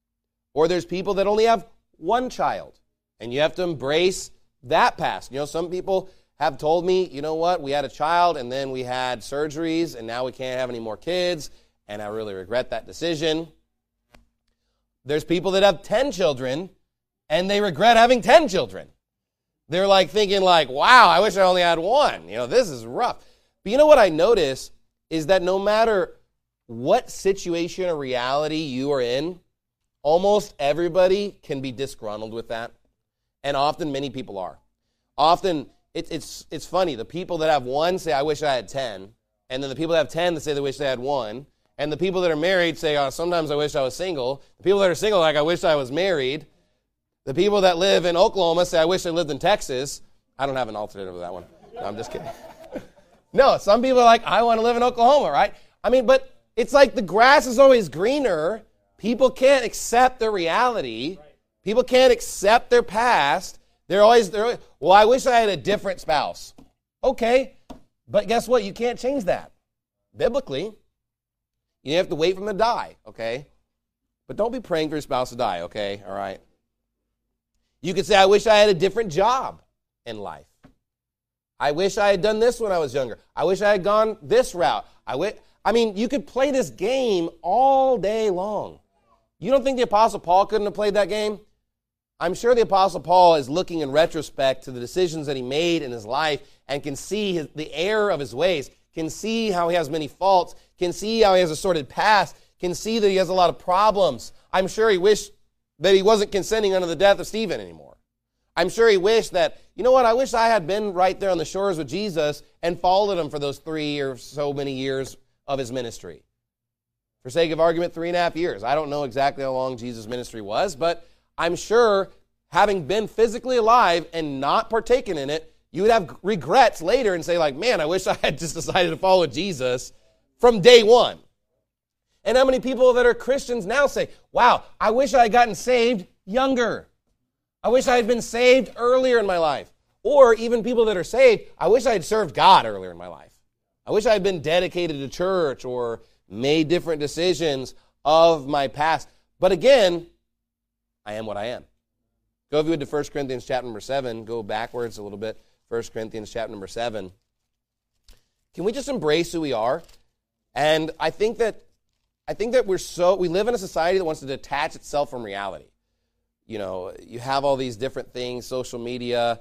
Or there's people that only have one child. And you have to embrace that past. Some people have told me, we had a child and then we had surgeries and now we can't have any more kids, and I really regret that decision. There's people that have 10 children and they regret having 10 children. They're thinking wow, I wish I only had one. This is rough. But what I notice is that no matter what situation or reality you are in, almost everybody can be disgruntled with that. And often, many people are. Often, it's funny. The people that have one say, I wish I had 10. And then the people that have 10 that say they wish they had one. And the people that are married say, sometimes I wish I was single. The people that are single I wish I was married. The people that live in Oklahoma say, I wish I lived in Texas. I don't have an alternative for that one. No, I'm just kidding. No, some people are I want to live in Oklahoma, right? I mean, but it's the grass is always greener. People can't accept the reality. People can't accept their past. They're always, well, I wish I had a different spouse. Okay, but guess what? You can't change that. Biblically, you have to wait for them to die, okay? But don't be praying for your spouse to die, okay? All right? You could say, I wish I had a different job in life. I wish I had done this when I was younger. I wish I had gone this route. You could play this game all day long. You don't think the Apostle Paul couldn't have played that game? I'm sure the Apostle Paul is looking in retrospect to the decisions that he made in his life and can see the error of his ways, can see how he has many faults, can see how he has a sordid past, can see that he has a lot of problems. I'm sure he wished that he wasn't consenting unto the death of Stephen anymore. I'm sure he wished that, I wish I had been right there on the shores with Jesus and followed him for those 3 or so many years of his ministry. For sake of argument, 3.5 years. I don't know exactly how long Jesus' ministry was, but I'm sure having been physically alive and not partaken in it, you would have regrets later and say man, I wish I had just decided to follow Jesus from day one. And how many people that are Christians now say, wow, I wish I had gotten saved younger. I wish I had been saved earlier in my life. Or even people that are saved, I wish I had served God earlier in my life. I wish I had been dedicated to church or made different decisions of my past. But again, I am what I am. Go if you would to 1 Corinthians chapter number 7. Go backwards a little bit. 1 Corinthians chapter number 7. Can we just embrace who we are? And I think that we live in a society that wants to detach itself from reality. You know, you have all these different things, social media,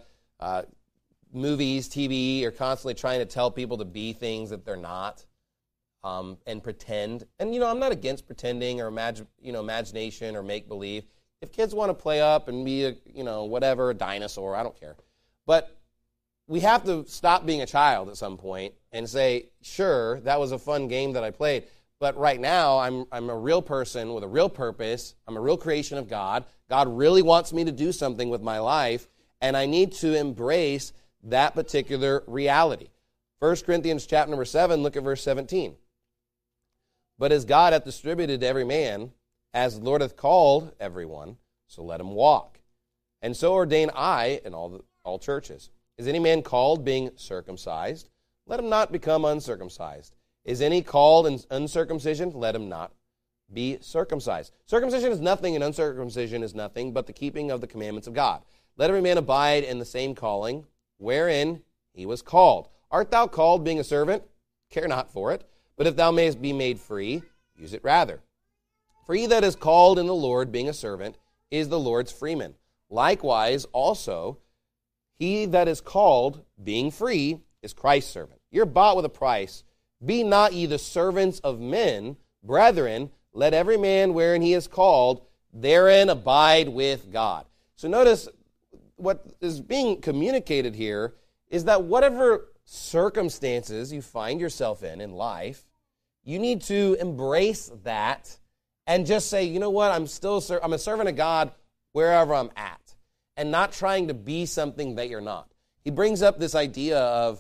movies, TV, are constantly trying to tell people to be things that they're not, and pretend. And, you know, I'm not against pretending or imagination or make-believe. If kids want to play up and be a dinosaur, I don't care. But we have to stop being a child at some point and say, sure, that was a fun game that I played, but right now I'm a real person with a real purpose. I'm a real creation of God. God really wants me to do something with my life, and I need to embrace that particular reality. 1 Corinthians chapter number 7, look at verse 17. But as God hath distributed to every man, as the Lord hath called everyone, so let him walk. And so ordain I in all churches. Is any man called being circumcised? Let him not become uncircumcised. Is any called in uncircumcision? Let him not be circumcised. Circumcision is nothing and uncircumcision is nothing but the keeping of the commandments of God. Let every man abide in the same calling wherein he was called. Art thou called being a servant? Care not for it. But if thou mayest be made free, use it rather. For he that is called in the Lord being a servant is the Lord's freeman. Likewise also, he that is called being free is Christ's servant. You're bought with a price. Be not ye the servants of men. Brethren, let every man wherein he is called, therein abide with God. So notice what is being communicated here is that whatever circumstances you find yourself in life, you need to embrace that and just say, you know what, I'm a servant of God wherever I'm at, and not trying to be something that you're not. He brings up this idea of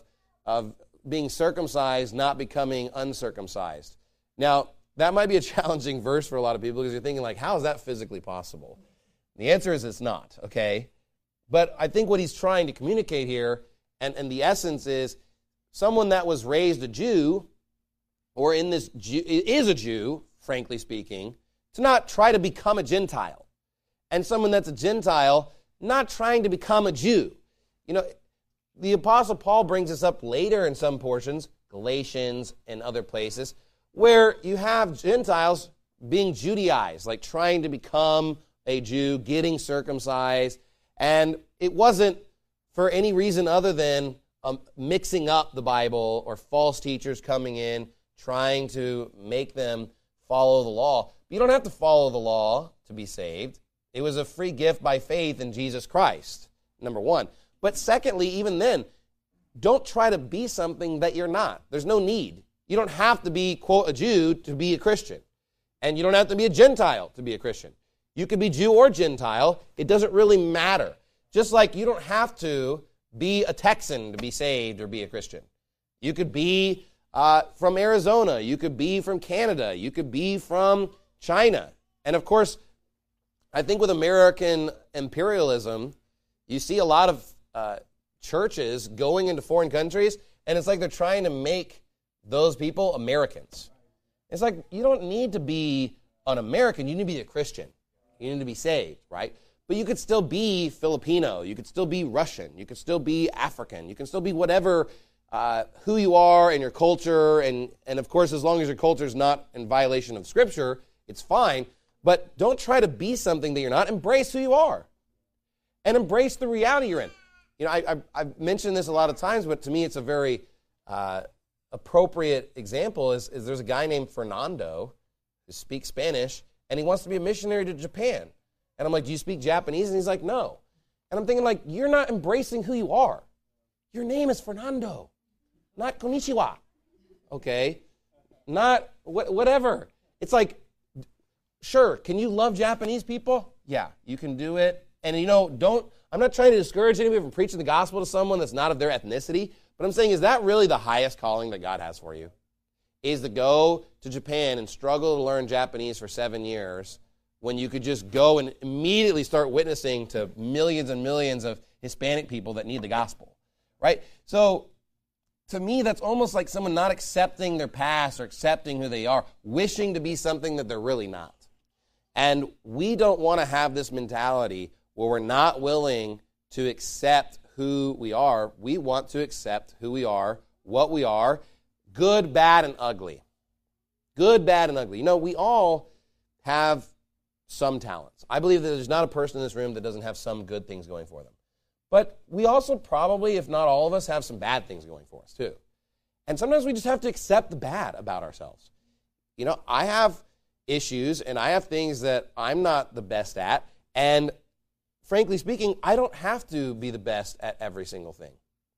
being circumcised, not becoming uncircumcised. Now, that might be a challenging verse for a lot of people because you're thinking, like, how is that physically possible? The answer is it's not, okay? But I think what he's trying to communicate here, and the essence is, someone that was raised a Jew, or is a Jew, frankly speaking, to not try to become a Gentile. And someone that's a Gentile, not trying to become a Jew. You know, the Apostle Paul brings this up later in some portions, Galatians and other places, where you have Gentiles being Judaized, like trying to become a Jew, getting circumcised, and it wasn't for any reason other than mixing up the Bible or false teachers coming in, trying to make them follow the law. You don't have to follow the law to be saved. It was a free gift by faith in Jesus Christ, number one. But secondly, even then, don't try to be something that you're not. There's no need. You don't have to be, quote, a Jew to be a Christian. And you don't have to be a Gentile to be a Christian. You could be Jew or Gentile. It doesn't really matter. Just like you don't have to be a Texan to be saved or be a Christian. You could be from Arizona. You could be from Canada. You could be from China. And of course, I think with American imperialism, you see a lot of churches going into foreign countries, and it's like they're trying to make those people Americans. It's like you don't need to be an American. You need to be a Christian. You need to be saved, right? But you could still be Filipino. You could still be Russian. You could still be African. You can still be whatever, who you are and your culture. And of course, as long as your culture is not in violation of Scripture, it's fine. But don't try to be something that you're not. Embrace who you are. And embrace the reality you're in. You know, I've mentioned this a lot of times, but to me it's a very appropriate example is there's a guy named Fernando who speaks Spanish, and he wants to be a missionary to Japan. And I'm like, do you speak Japanese? And he's like, no. And I'm thinking, like, you're not embracing who you are. Your name is Fernando, not konnichiwa, okay? Not whatever. It's like, sure, can you love Japanese people? Yeah, you can do it. And, you know, I'm not trying to discourage anybody from preaching the gospel to someone that's not of their ethnicity, but I'm saying, is that really the highest calling that God has for you? is to go to Japan and struggle to learn Japanese for 7 years when you could just go and immediately start witnessing to millions and millions of Hispanic people that need the gospel, right? So to me, that's almost like someone not accepting their past or accepting who they are, wishing to be something that they're really not. And we don't want to have this mentality where we're not willing to accept who we are. We want to accept who we are, what we are, good, bad, and ugly. Good, bad, and ugly. You know, we all have some talents. I believe that there's not a person in this room that doesn't have some good things going for them. But we also probably, if not all of us, have some bad things going for us too. And sometimes we just have to accept the bad about ourselves. You know, I have issues and I have things that I'm not the best at. And frankly speaking, I don't have to be the best at every single thing.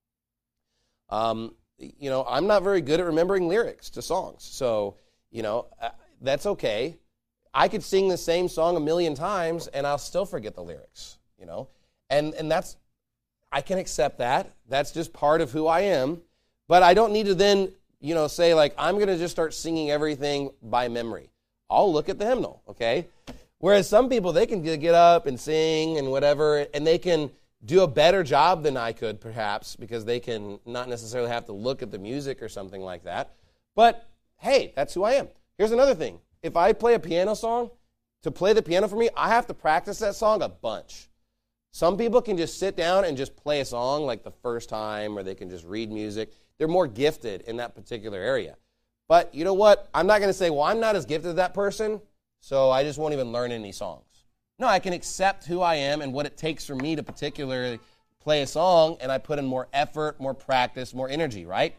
You know, I'm not very good at remembering lyrics to songs. So, you know, that's okay. I could sing the same song 1,000,000 times and I'll still forget the lyrics, you know. And that's, I can accept that. That's just part of who I am. But I don't need to then, you know, say like, I'm going to just start singing everything by memory. I'll look at the hymnal, okay? Whereas some people, they can get up and sing and whatever, and they can do a better job than I could perhaps because they can not necessarily have to look at the music or something like that. But hey, that's who I am. Here's another thing. If I play a piano song, to play the piano for me, I have to practice that song a bunch. Some people can just sit down and just play a song like the first time, or they can just read music. They're more gifted in that particular area. But you know what? I'm not going to say, well, I'm not as gifted as that person, so I just won't even learn any songs. No, I can accept who I am and what it takes for me to particularly play a song, and I put in more effort, more practice, more energy, right?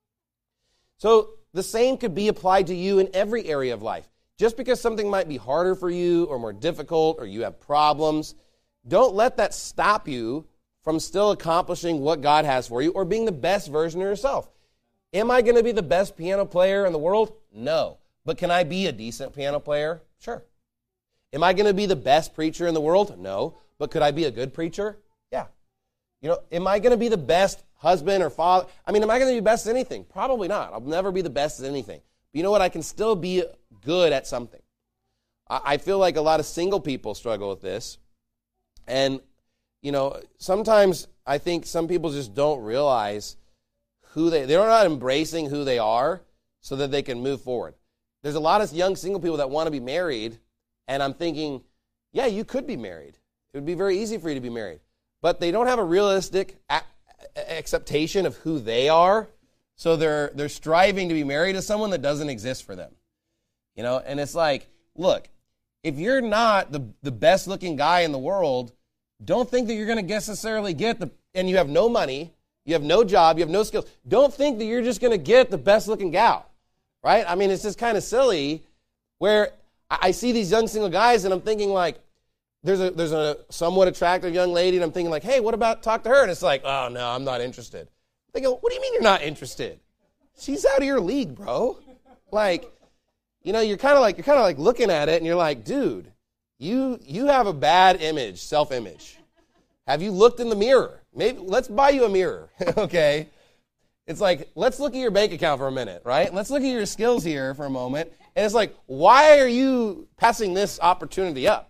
So the same could be applied to you in every area of life. Just because something might be harder for you or more difficult or you have problems, don't let that stop you from still accomplishing what God has for you or being the best version of yourself. Am I going to be the best piano player in the world? No. But can I be a decent piano player? Sure. Am I going to be the best preacher in the world? No. But could I be a good preacher? Yeah. You know, am I going to be the best husband or father? I mean, am I going to be best at anything? Probably not. I'll never be the best at anything. But you know what? I can still be good at something. I feel like a lot of single people struggle with this. And, you know, sometimes I think some people just don't realize they're not embracing who they are so that they can move forward. There's a lot of young single people that want to be married, and I'm thinking, yeah, you could be married. It would be very easy for you to be married. But they don't have a realistic acceptation of who they are, so they're striving to be married to someone that doesn't exist for them. You know, and it's like, look, if you're not the best-looking guy in the world, don't think that you're going to necessarily and you have no money, you have no job, you have no skills. Don't think that you're just going to get the best-looking gal, right? I mean, it's just kind of silly where I see these young single guys and I'm thinking like, there's a somewhat attractive young lady and I'm thinking like, hey, what about talk to her? And it's like, oh, no, I'm not interested. They go, what do you mean you're not interested? She's out of your league, bro. Like, you know, you're kind of like looking at it and you're like, dude, you have a bad image, self-image. Have you looked in the mirror? Maybe let's buy you a mirror, okay? It's like, let's look at your bank account for a minute, right? Let's look at your skills here for a moment. And it's like, why are you passing this opportunity up?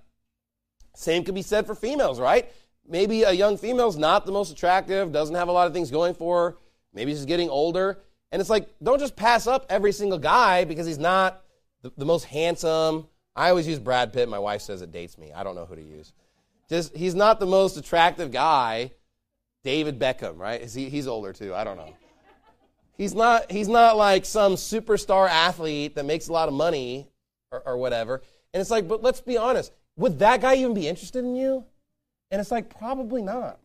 Same could be said for females, right? Maybe a young female's not the most attractive, doesn't have a lot of things going for her. Maybe she's getting older. And it's like, don't just pass up every single guy because he's not the most handsome. I always use Brad Pitt. My wife says it dates me. I don't know who to use. Just he's not the most attractive guy. David Beckham, right? He's older too. I don't know. He's not like some superstar athlete that makes a lot of money or whatever. And it's like, but let's be honest. Would that guy even be interested in you? And it's like, probably not.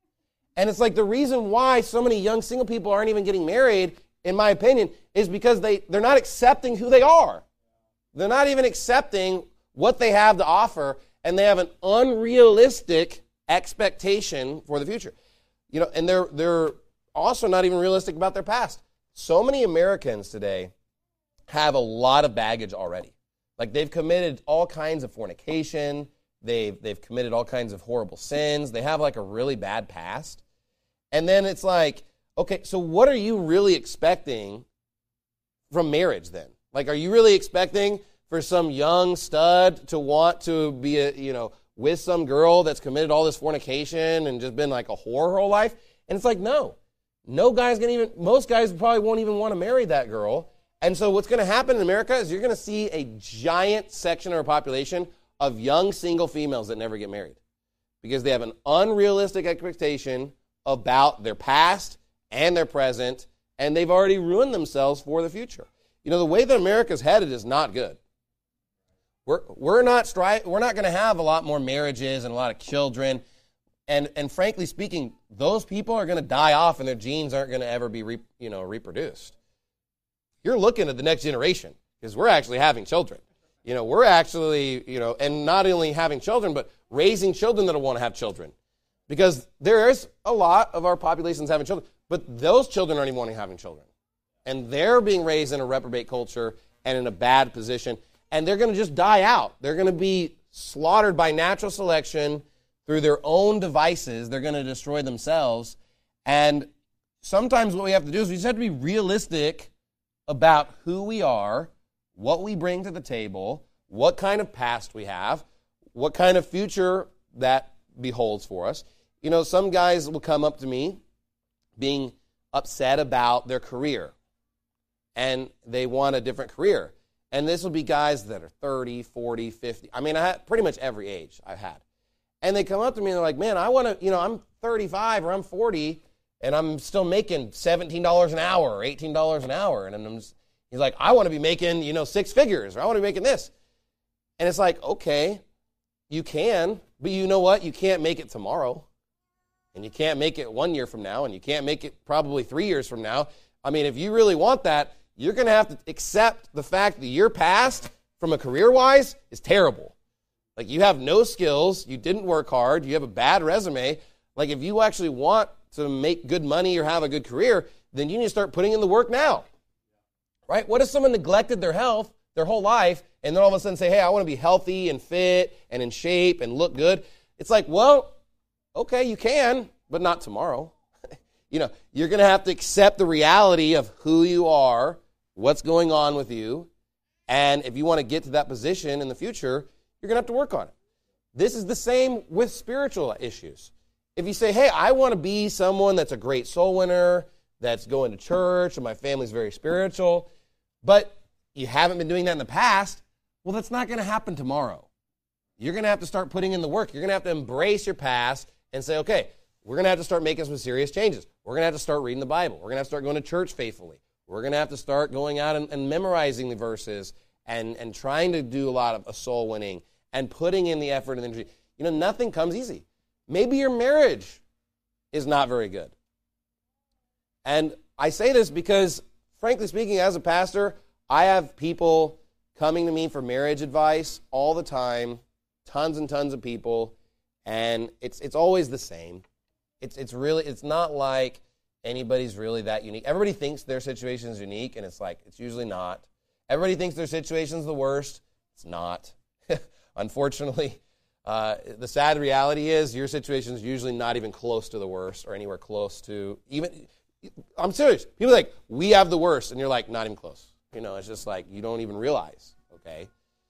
And it's like the reason why so many young single people aren't even getting married, in my opinion, is because they're not accepting who they are. They're not even accepting what they have to offer, and they have an unrealistic expectation for the future. You know, and they're also not even realistic about their past. So many Americans today have a lot of baggage already. Like they've committed all kinds of fornication, they've committed all kinds of horrible sins, they have like a really bad past. And then it's like, okay, so what are you really expecting from marriage then? Like, are you really expecting for some young stud to want to be, with some girl that's committed all this fornication and just been like a whore her whole life? And it's like, no. No guy's most guys probably won't even want to marry that girl. And so what's going to happen in America is you're going to see a giant section of our population of young single females that never get married because they have an unrealistic expectation about their past and their present, and they've already ruined themselves for the future. The way that America's headed is not good. We're not going to have a lot more marriages and a lot of children. And frankly speaking, those people are going to die off and their genes aren't going to ever be reproduced. You're looking at the next generation because we're actually having children. We're actually, and not only having children, but raising children that want to have children. Because there is a lot of our populations having children, but those children aren't even wanting having children. And they're being raised in a reprobate culture and in a bad position, and they're going to just die out. They're going to be slaughtered by natural selection through their own devices. They're going to destroy themselves. And sometimes what we have to do is we just have to be realistic about who we are, what we bring to the table, what kind of past we have, what kind of future that beholds for us. Some guys will come up to me being upset about their career, and they want a different career. And this will be guys that are 30, 40, 50. I mean, I had pretty much every age I've had. And they come up to me and they're like, man, I want to, I'm 35 or I'm 40, and I'm still making $17 an hour or $18 an hour. And he's like, I want to be making, 6 figures, or I want to be making this. And it's like, okay, you can, but you know what? You can't make it tomorrow. And you can't make it 1 year from now, and you can't make it probably 3 years from now. I mean, if you really want that, you're going to have to accept the fact that your past, from a career-wise, is terrible. Like, you have no skills, you didn't work hard, you have a bad resume. Like, if you actually want to make good money or have a good career, then you need to start putting in the work now. Right? What if someone neglected their health their whole life, and then all of a sudden say, hey, I want to be healthy and fit and in shape and look good? It's like, well, okay, you can, but not tomorrow. You're going to have to accept the reality of who you are, what's going on with you, and if you want to get to that position in the future, you're going to have to work on it. This is the same with spiritual issues. If you say, hey, I want to be someone that's a great soul winner, that's going to church, and my family's very spiritual, but you haven't been doing that in the past, well, that's not going to happen tomorrow. You're going to have to start putting in the work. You're going to have to embrace your past and say, okay, we're going to have to start making some serious changes. We're going to have to start reading the Bible. We're going to have to start going to church faithfully. We're going to have to start going out and memorizing the verses and trying to do a lot of soul winning and putting in the effort and energy. Nothing comes easy. Maybe your marriage is not very good. And I say this because, frankly speaking, as a pastor, I have people coming to me for marriage advice all the time, tons and tons of people, and it's always the same. It's not like anybody's really that unique. Everybody thinks their situation is unique, and it's usually not. Everybody thinks their situation's the worst. It's not. Unfortunately, the sad reality is your situation is usually not even close to the worst or anywhere close to even. I'm serious. People are like, we have the worst, and you're like, not even close. It's just like you don't even realize, okay?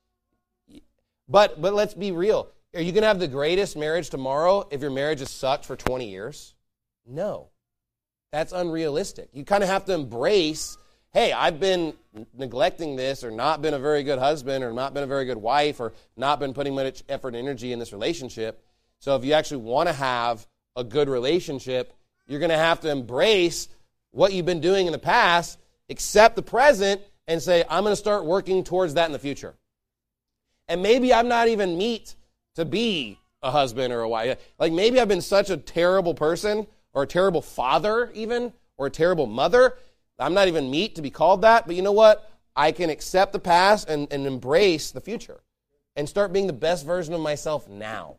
But let's be real. Are you going to have the greatest marriage tomorrow if your marriage has sucked for 20 years? No. That's unrealistic. You kind of have to embrace, hey, I've been neglecting this or not been a very good husband or not been a very good wife or not been putting much effort and energy in this relationship. So if you actually want to have a good relationship, you're going to have to embrace what you've been doing in the past, accept the present, and say, I'm going to start working towards that in the future. And maybe I'm not even meet to be a husband or a wife. Like maybe I've been such a terrible person or a terrible father even or a terrible mother. I'm not even meet to be called that. But you know what? I can accept the past and embrace the future and start being the best version of myself now.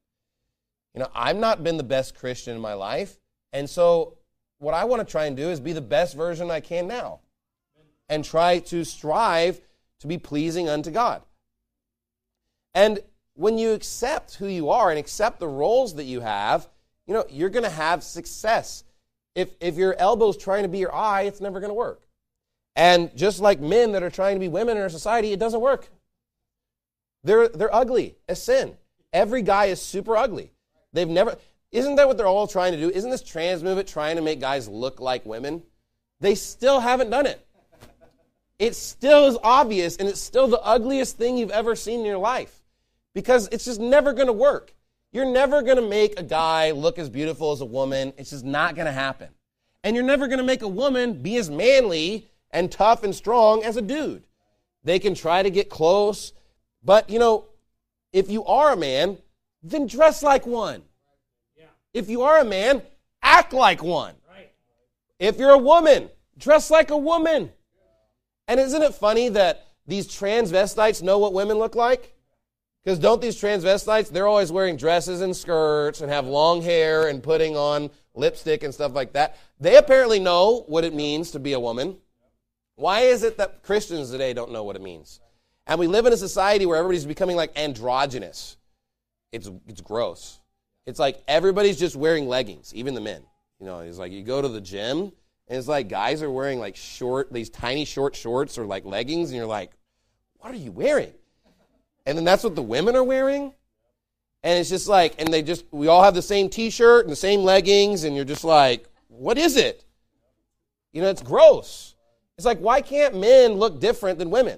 I've not been the best Christian in my life. And so what I want to try and do is be the best version I can now and try to strive to be pleasing unto God. And when you accept who you are and accept the roles that you have, you're going to have success. If your elbow's trying to be your eye, it's never going to work. And just like men that are trying to be women in our society, it doesn't work. They're ugly as sin. Every guy is super ugly. Isn't that what they're all trying to do? Isn't this trans movement trying to make guys look like women? They still haven't done it. It still is obvious, and it's still the ugliest thing you've ever seen in your life because it's just never going to work. You're never going to make a guy look as beautiful as a woman. It's just not going to happen. And you're never going to make a woman be as manly and tough and strong as a dude. They can try to get close, but, if you are a man, then dress like one. Yeah. If you are a man, act like one. Right. If you're a woman, dress like a woman. And isn't it funny that these transvestites know what women look like? Because don't these transvestites, they're always wearing dresses and skirts and have long hair and putting on lipstick and stuff like that. They apparently know what it means to be a woman. Why is it that Christians today don't know what it means? And we live in a society where everybody's becoming like androgynous. It's gross. It's like everybody's just wearing leggings, even the men. It's like you go to the gym, and it's like guys are wearing like these tiny short shorts or like leggings, and you're like, what are you wearing? And then that's what the women are wearing. And it's just like, we all have the same t-shirt and the same leggings, and you're just like, what is it? It's gross. It's like, why can't men look different than women?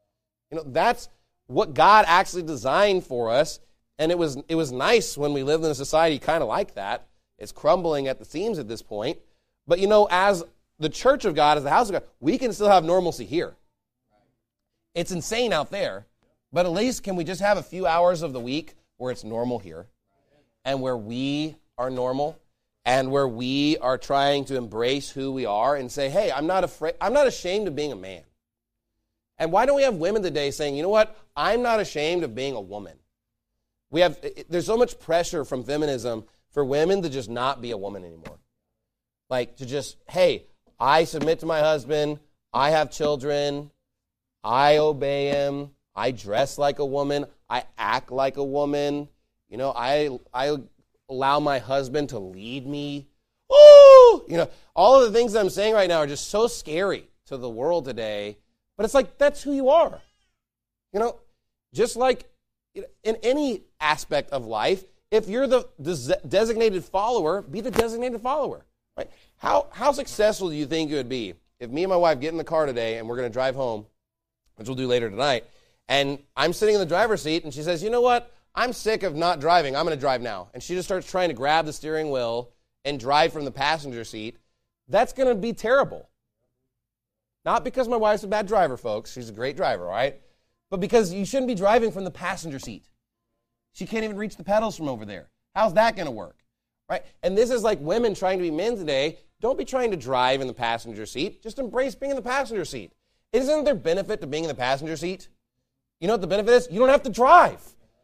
That's what God actually designed for us. And it was nice when we lived in a society kind of like that. It's crumbling at the seams at this point. But, as the church of God, as the house of God, we can still have normalcy here. It's insane out there. But at least can we just have a few hours of the week where it's normal here and where we are normal and where we are trying to embrace who we are and say, hey, I'm not ashamed of being a man. And why don't we have women today saying, you know what, I'm not ashamed of being a woman. There's so much pressure from feminism for women to just not be a woman anymore. Like to just, hey, I submit to my husband, I have children, I obey him, I dress like a woman, I act like a woman, I allow my husband to lead me. Ooh! All of the things that I'm saying right now are just so scary to the world today. But it's like, that's who you are. Just like in any aspect of life, if you're the designated follower, be the designated follower. Right? How successful do you think it would be if me and my wife get in the car today and we're going to drive home, which we'll do later tonight, and I'm sitting in the driver's seat and she says, you know what, I'm sick of not driving, I'm going to drive now. And she just starts trying to grab the steering wheel and drive from the passenger seat. That's going to be terrible. Not because my wife's a bad driver, folks. She's a great driver, all right? But because you shouldn't be driving from the passenger seat. She can't even reach the pedals from over there. How's that going to work? Right? And this is like women trying to be men today. Don't be trying to drive in the passenger seat. Just embrace being in the passenger seat. Isn't there benefit to being in the passenger seat? You know what the benefit is? You don't have to drive.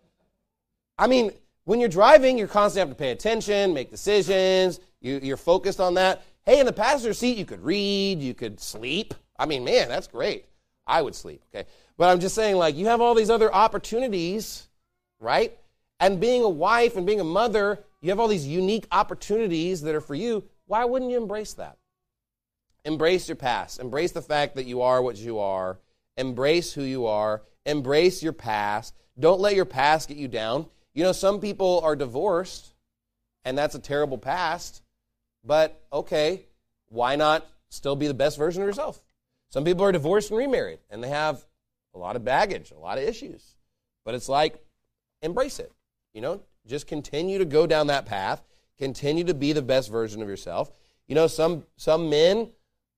I mean, when you're driving, you're constantly have to pay attention, make decisions. You're focused on that. Hey, in the passenger seat, you could read, you could sleep. I mean, man, that's great. I would sleep, okay? But I'm just saying, like, you have all these other opportunities, right? And being a wife and being a mother, you have all these unique opportunities that are for you. Why wouldn't you embrace that? Embrace your past. Embrace the fact that you are what you are. Embrace who you are. Embrace your past. Don't let your past get you down. Some people are divorced, and that's a terrible past. But, okay, why not still be the best version of yourself? Some people are divorced and remarried, and they have a lot of baggage, a lot of issues. But it's like, embrace it. Just continue to go down that path. Continue to be the best version of yourself. Some men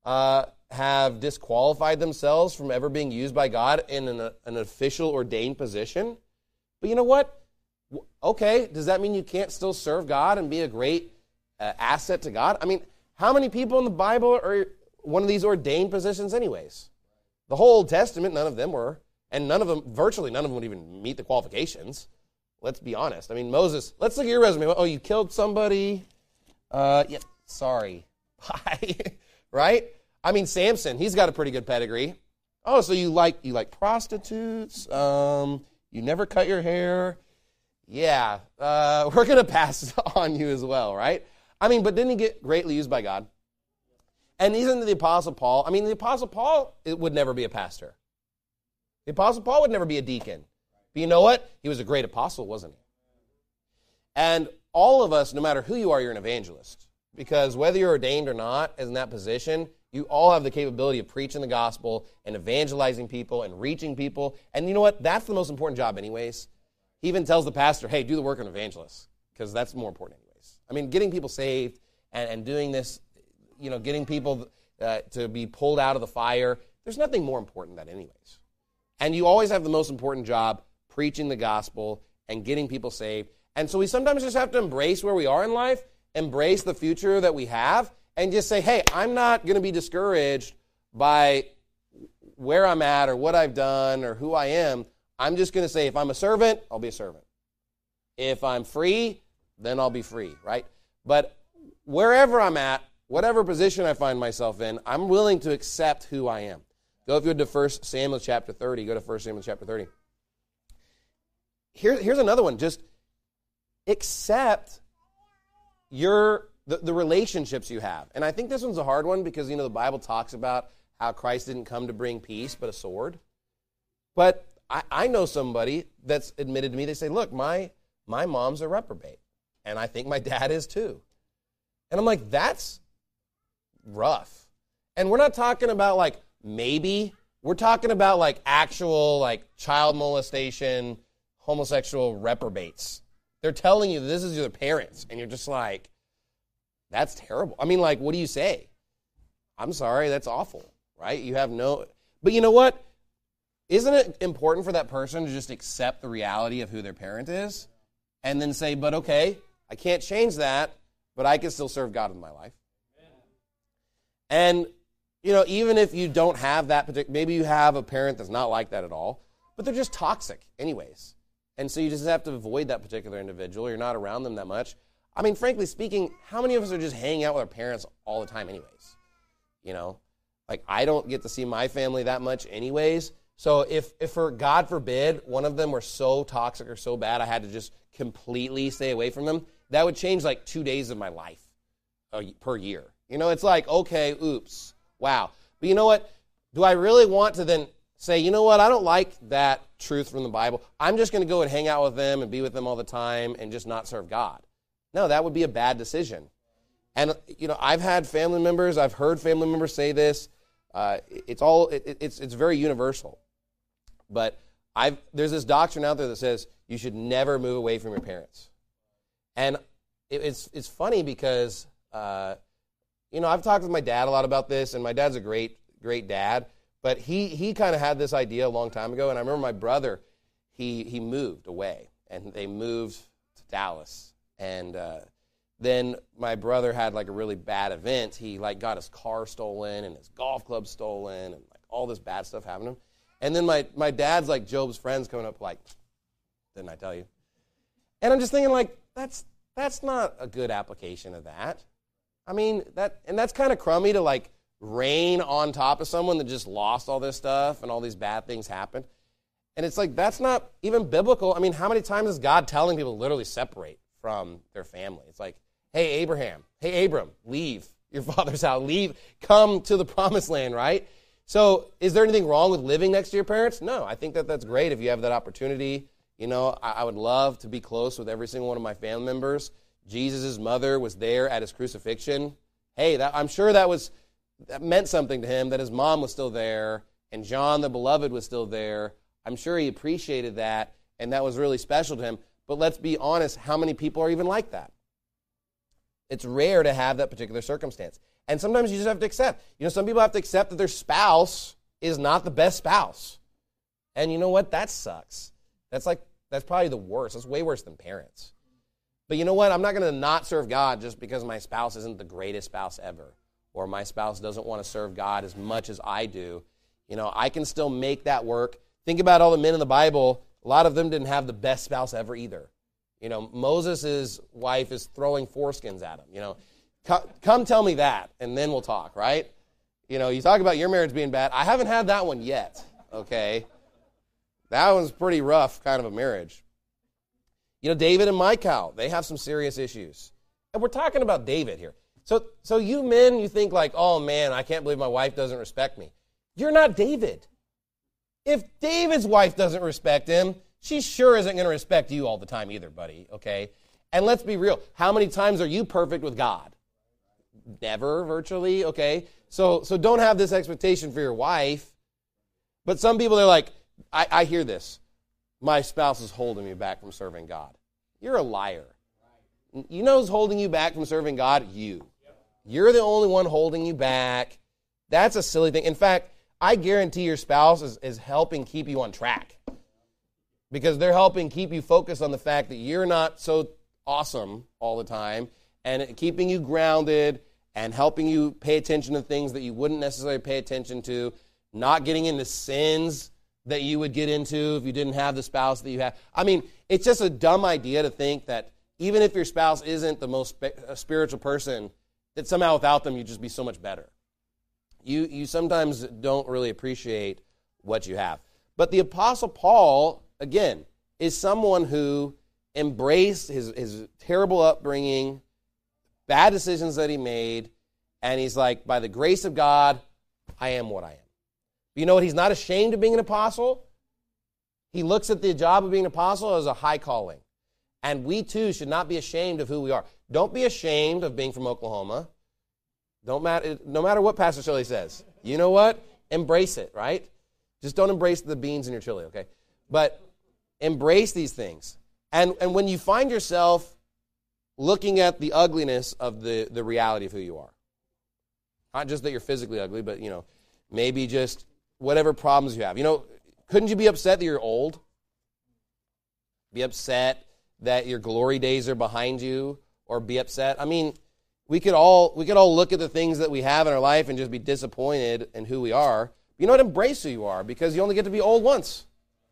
have disqualified themselves from ever being used by God in an official ordained position. But you know what? Okay, does that mean you can't still serve God and be a great asset to God? I mean, how many people in the Bible are one of these ordained positions anyways? The whole Old Testament, none of them were. And virtually none of them would even meet the qualifications. Let's be honest. I mean, Moses, let's look at your resume. Oh, you killed somebody? Yeah, sorry. Bye. Right? I mean, Samson, he's got a pretty good pedigree. Oh, so you like prostitutes? You never cut your hair? Yeah, we're going to pass on you as well, right? I mean, but didn't he get greatly used by God? And isn't the Apostle Paul, I mean, the Apostle Paul would never be a pastor. The Apostle Paul would never be a deacon. But you know what? He was a great apostle, wasn't he? And all of us, no matter who you are, you're an evangelist. Because whether you're ordained or not, as in that position, you all have the capability of preaching the gospel and evangelizing people and reaching people. And you know what? That's the most important job anyways. He even tells the pastor, hey, do the work of an evangelist, because that's more important anyways. I mean, getting people saved and doing this, getting people to be pulled out of the fire, there's nothing more important than that anyways. And you always have the most important job, preaching the gospel and getting people saved. And so we sometimes just have to embrace where we are in life, embrace the future that we have, and just say, hey, I'm not going to be discouraged by where I'm at or what I've done or who I am. I'm just going to say, if I'm a servant, I'll be a servant. If I'm free, then I'll be free, right? But wherever I'm at, whatever position I find myself in, I'm willing to accept who I am. Go if you would to 1 Samuel chapter 30. Go to 1 Samuel chapter 30. Here's another one. Just accept the relationships you have. And I think this one's a hard one because, the Bible talks about how Christ didn't come to bring peace, but a sword. But I know somebody that's admitted to me, they say, look, my mom's a reprobate, and I think my dad is too. And I'm like, that's rough. And we're not talking about, maybe. We're talking about, actual, child molestation, homosexual reprobates. They're telling you this is your parents, and you're just like, that's terrible. I mean, what do you say? I'm sorry, that's awful, right? You have no... But you know what? Isn't it important for that person to just accept the reality of who their parent is and then say, but okay, I can't change that, but I can still serve God in my life? And, even if you don't have that particular... Maybe you have a parent that's not like that at all, but they're just toxic anyways. And so you just have to avoid that particular individual. You're not around them that much. I mean, frankly speaking, how many of us are just hanging out with our parents all the time anyways? I don't get to see my family that much anyways. So if for God forbid, one of them were so toxic or so bad I had to just completely stay away from them, that would change 2 days of my life per year. It's okay, oops, wow. But you know what? Do I really want to then say, you know what, I don't like that truth from the Bible. I'm just going to go and hang out with them and be with them all the time and just not serve God? No, that would be a bad decision. And, I've had family members, I've heard family members say this. It's very universal. But there's this doctrine out there that says you should never move away from your parents. And it's funny because, I've talked with my dad a lot about this, and my dad's a great, great dad. But he kind of had this idea a long time ago, and I remember my brother, he moved away, and they moved to Dallas. And then my brother had a really bad event. He got his car stolen and his golf club stolen, and all this bad stuff happened to him. And then my dad's Job's friends coming up didn't I tell you? And I'm just thinking that's not a good application of that. I mean, that's kind of crummy to rain on top of someone that just lost all this stuff and all these bad things happened. And it's that's not even biblical. I mean, how many times is God telling people to literally separate from their family? It's hey, Abram, leave your father's house. Leave, come to the promised land, right? So is there anything wrong with living next to your parents? No, I think that's great if you have that opportunity. I would love to be close with every single one of my family members. Jesus' mother was there at his crucifixion. Hey, I'm sure that meant something to him, that his mom was still there, and John the Beloved was still there. I'm sure he appreciated that, and that was really special to him. But let's be honest, how many people are even like that? It's rare to have that particular circumstance. And sometimes you just have to accept. Some people have to accept that their spouse is not the best spouse. And you know what? That sucks. That's probably the worst. That's way worse than parents. But you know what? I'm not going to not serve God just because my spouse isn't the greatest spouse ever, or my spouse doesn't want to serve God as much as I do. I can still make that work. Think about all the men in the Bible. A lot of them didn't have the best spouse ever either. Moses' wife is throwing foreskins at him. Come tell me that, and then we'll talk, right? You talk about your marriage being bad. I haven't had that one yet, okay? That one's pretty rough kind of a marriage. David and Michal, they have some serious issues. And we're talking about David here. So you men, you think like, oh man, I can't believe my wife doesn't respect me. You're not David. If David's wife doesn't respect him, she sure isn't going to respect you all the time either, buddy, okay? And let's be real. How many times are you perfect with God? Never, virtually, okay? So don't have this expectation for your wife. But some people, they're like, I hear this. My spouse is holding me back from serving God. You're a liar. You know who's holding you back from serving God? You. You're the only one holding you back. That's a silly thing. In fact, I guarantee your spouse is helping keep you on track, because they're helping keep you focused on the fact that you're not so awesome all the time, and keeping you grounded and helping you pay attention to things that you wouldn't necessarily pay attention to, not getting into sins that you would get into if you didn't have the spouse that you have. I mean, it's just a dumb idea to think that even if your spouse isn't the most spiritual person, that somehow without them you'd just be so much better. You sometimes don't really appreciate what you have. But the Apostle Paul, again, is someone who embraced his terrible upbringing, bad decisions that he made, and he's like, by the grace of God, I am what I am. You know what? He's not ashamed of being an apostle. He looks at the job of being an apostle as a high calling. And we too should not be ashamed of who we are. Don't be ashamed of being from Oklahoma. No matter what Pastor Shirley says. You know what? Embrace it, right? Just don't embrace the beans in your chili, okay? But embrace these things. And when you find yourself looking at the ugliness of the reality of who you are, not just that you're physically ugly, but, maybe just whatever problems you have. Couldn't you be upset that you're old? Be upset that your glory days are behind you? Or be upset? I mean, we could all look at the things that we have in our life and just be disappointed in who we are. You know what? Embrace who you are, because you only get to be old once.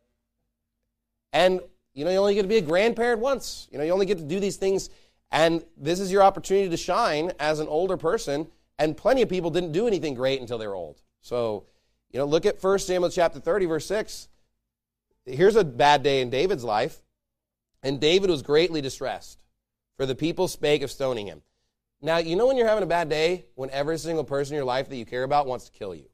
And, you only get to be a grandparent once. You only get to do these things, and this is your opportunity to shine as an older person, and plenty of people didn't do anything great until they were old. So, look at 1 Samuel chapter 30, verse 6. Here's a bad day in David's life. And David was greatly distressed, for the people spake of stoning him. Now, when you're having a bad day, when every single person in your life that you care about wants to kill you.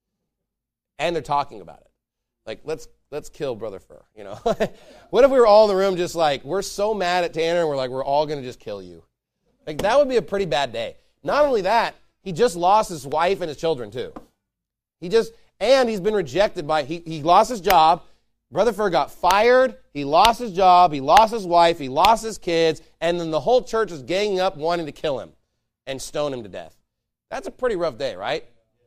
And they're talking about it. Like, let's kill Brother Fur, What if we were all in the room just like, we're so mad at Tanner, and we're like, we're all going to just kill you. Like, that would be a pretty bad day. Not only that, he just lost his wife and his children too. And he's been rejected he lost his job. Brother Fur got fired, he lost his job, he lost his wife, he lost his kids, and then the whole church is ganging up wanting to kill him and stone him to death. That's a pretty rough day, right?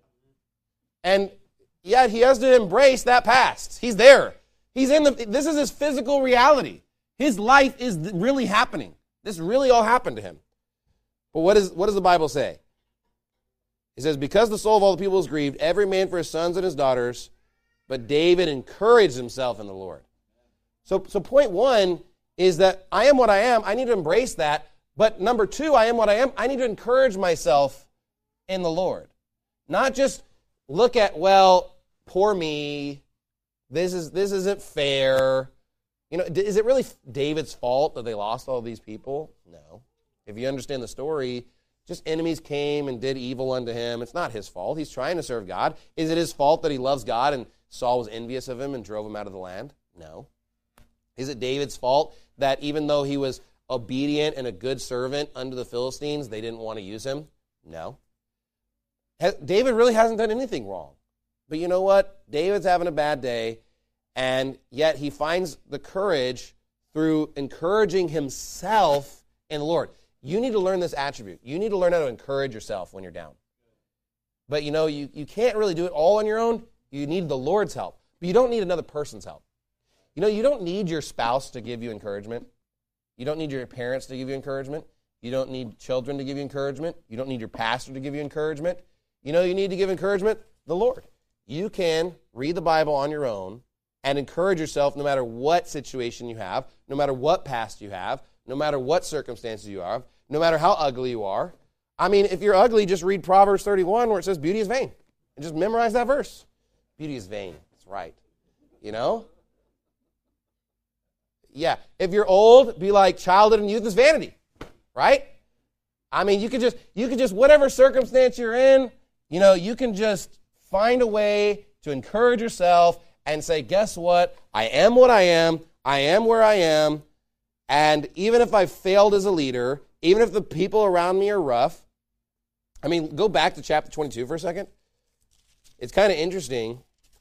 And yet he has to embrace that past. He's there. This is his physical reality. His life is really happening. This really all happened to him. But what does the Bible say? It says, because the soul of all the people is grieved, every man for his sons and his daughters, but David encouraged himself in the Lord. So point one is that I am what I am. I need to embrace that. But number two, I am what I am. I need to encourage myself in the Lord. Not just look at, well, poor me. This isn't fair. Is it really David's fault that they lost all these people? No. If you understand the story, just enemies came and did evil unto him. It's not his fault. He's trying to serve God. Is it his fault that he loves God and Saul was envious of him and drove him out of the land? No. Is it David's fault that even though he was obedient and a good servant unto the Philistines, they didn't want to use him? No. David really hasn't done anything wrong. But you know what? David's having a bad day, and yet he finds the courage through encouraging himself in the Lord. You need to learn this attribute. You need to learn how to encourage yourself when you're down. But you can't really do it all on your own. You need the Lord's help. But you don't need another person's help. You don't need your spouse to give you encouragement. You don't need your parents to give you encouragement. You don't need children to give you encouragement. You don't need your pastor to give you encouragement. You need to give encouragement? The Lord. You can read the Bible on your own and encourage yourself no matter what situation you have, no matter what past you have, no matter what circumstances you have, no matter how ugly you are. I mean, if you're ugly, just read Proverbs 31 where it says beauty is vain. And just memorize that verse. Beauty is vain. That's right. Yeah. If you're old, be like childhood and youth is vanity. Right? I mean, you could just, whatever circumstance you're in, you can just find a way to encourage yourself and say, guess what? I am what I am where I am, and even if I've failed as a leader, even if the people around me are rough, I mean, go back to chapter 22 for a second. It's kind of interesting,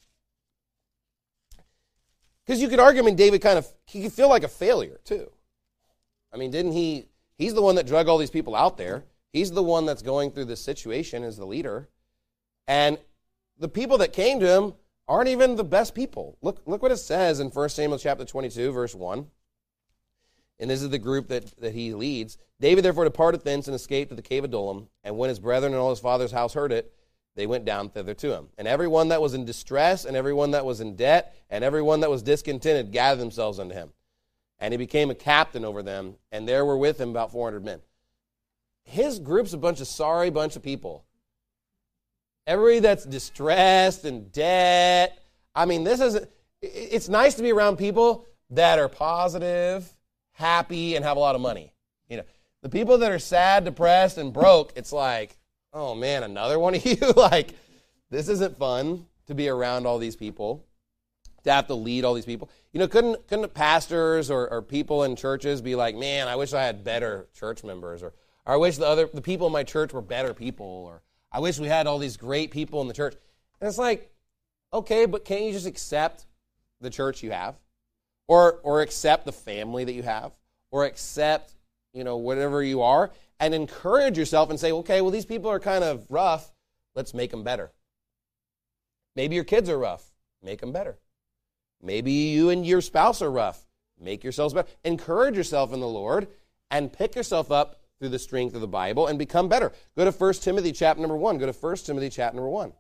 because you could argue, David he could feel like a failure too. Didn't he? He's the one that drug all these people out there. He's the one that's going through this situation as the leader. And the people that came to him aren't even the best people. Look what it says in 1 Samuel chapter 22, verse 1. And this is the group that he leads. David therefore departed thence and escaped to the cave of Adullam. And when his brethren and all his father's house heard it, they went down thither to him. And everyone that was in distress, and everyone that was in debt, and everyone that was discontented gathered themselves unto him. And he became a captain over them, and there were with him about 400 men. His group's a bunch of people. Everybody that's distressed and debt. It's nice to be around people that are positive, happy, and have a lot of money. The people that are sad, depressed, and broke, it's like, oh man, another one of you? This isn't fun to be around all these people, to have to lead all these people. Couldn't pastors or people in churches be like, man, I wish I had better church members, or I wish the people in my church were better people, or I wish we had all these great people in the church. And it's like, okay, but can't you just accept the church you have? Or accept the family that you have? Or accept, whatever you are, and encourage yourself and say, okay, well, these people are kind of rough. Let's make them better. Maybe your kids are rough. Make them better. Maybe you and your spouse are rough. Make yourselves better. Encourage yourself in the Lord and pick yourself up through the strength of the Bible and become better. Go to 1 Timothy chapter number 1. Go to 1 Timothy chapter number 1.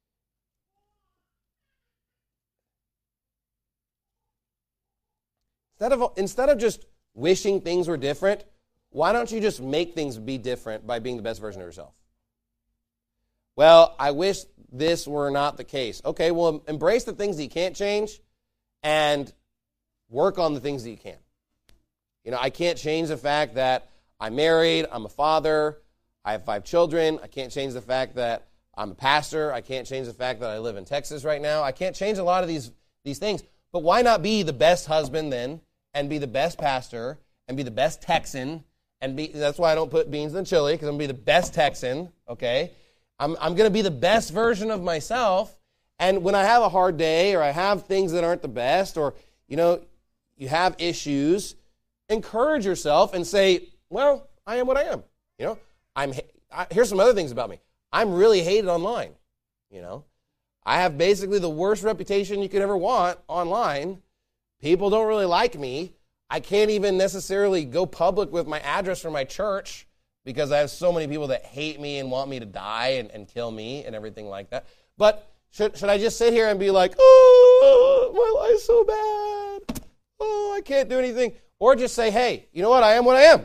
Instead of just wishing things were different, why don't you just make things be different by being the best version of yourself? Well, I wish this were not the case. Okay, well, embrace the things that you can't change and work on the things that you can. I can't change the fact that I'm married, I'm a father, I have 5 children. I can't change the fact that I'm a pastor. I can't change the fact that I live in Texas right now. I can't change a lot of these things. But why not be the best husband then, and be the best pastor, and be the best Texan, that's why I don't put beans in chili, because I'm going to be the best Texan, okay? I'm going to be the best version of myself, and when I have a hard day, or I have things that aren't the best, or, you have issues, encourage yourself and say, well, I am what I am. Here's some other things about me. I'm really hated online, I have basically the worst reputation you could ever want online. People don't really like me. I can't even necessarily go public with my address for my church because I have so many people that hate me and want me to die and kill me and everything like that. But should I just sit here and be like, oh, my life's so bad. Oh, I can't do anything. Or just say, hey, you know what? I am what I am.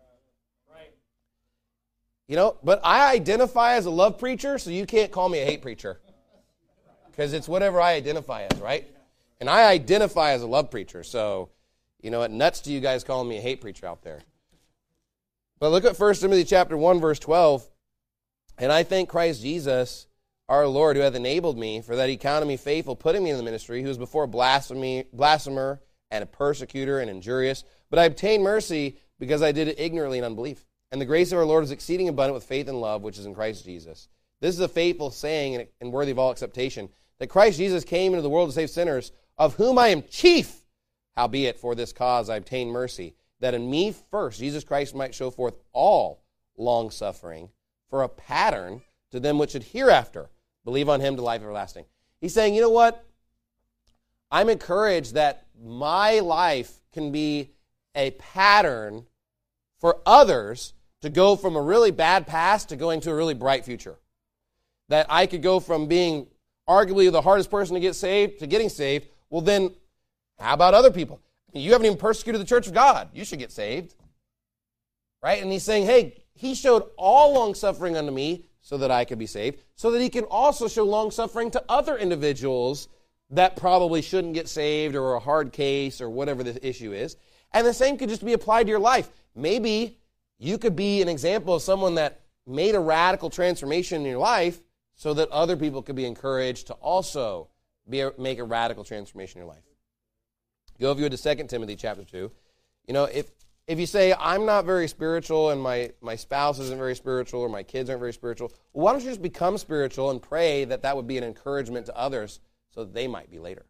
Right. But I identify as a love preacher, so you can't call me a hate preacher. Because it's whatever I identify as, right? And I identify as a love preacher, so, it nuts to you guys calling me a hate preacher out there. But look at 1 Timothy chapter 1, verse 12. And I thank Christ Jesus, our Lord, who hath enabled me, for that he counted me faithful, putting me in the ministry, who was before a blasphemer and a persecutor and injurious. But I obtained mercy because I did it ignorantly in unbelief. And the grace of our Lord is exceeding abundant with faith and love, which is in Christ Jesus. This is a faithful saying and worthy of all acceptation, that Christ Jesus came into the world to save sinners, of whom I am chief. Howbeit, for this cause I obtained mercy, that in me first Jesus Christ might show forth all long-suffering, for a pattern to them which should hereafter believe on him to life everlasting. He's saying, you know what? I'm encouraged that my life can be a pattern for others to go from a really bad past to going to a really bright future. That I could go from being arguably the hardest person to get saved to getting saved. Well, then, how about other people? You haven't even persecuted the church of God. You should get saved. Right? And he's saying, hey, he showed all long-suffering unto me so that I could be saved, so that he can also show long-suffering to other individuals that probably shouldn't get saved, or a hard case, or whatever the issue is. And the same could just be applied to your life. Maybe, You could be an example of someone that made a radical transformation in your life so that other people could be encouraged to also make a radical transformation in your life. Go over to 2 Timothy chapter 2. You know, if you say, I'm not very spiritual and my spouse isn't very spiritual or my kids aren't very spiritual, well, why don't you just become spiritual and pray that that would be an encouragement to others so that they might be later.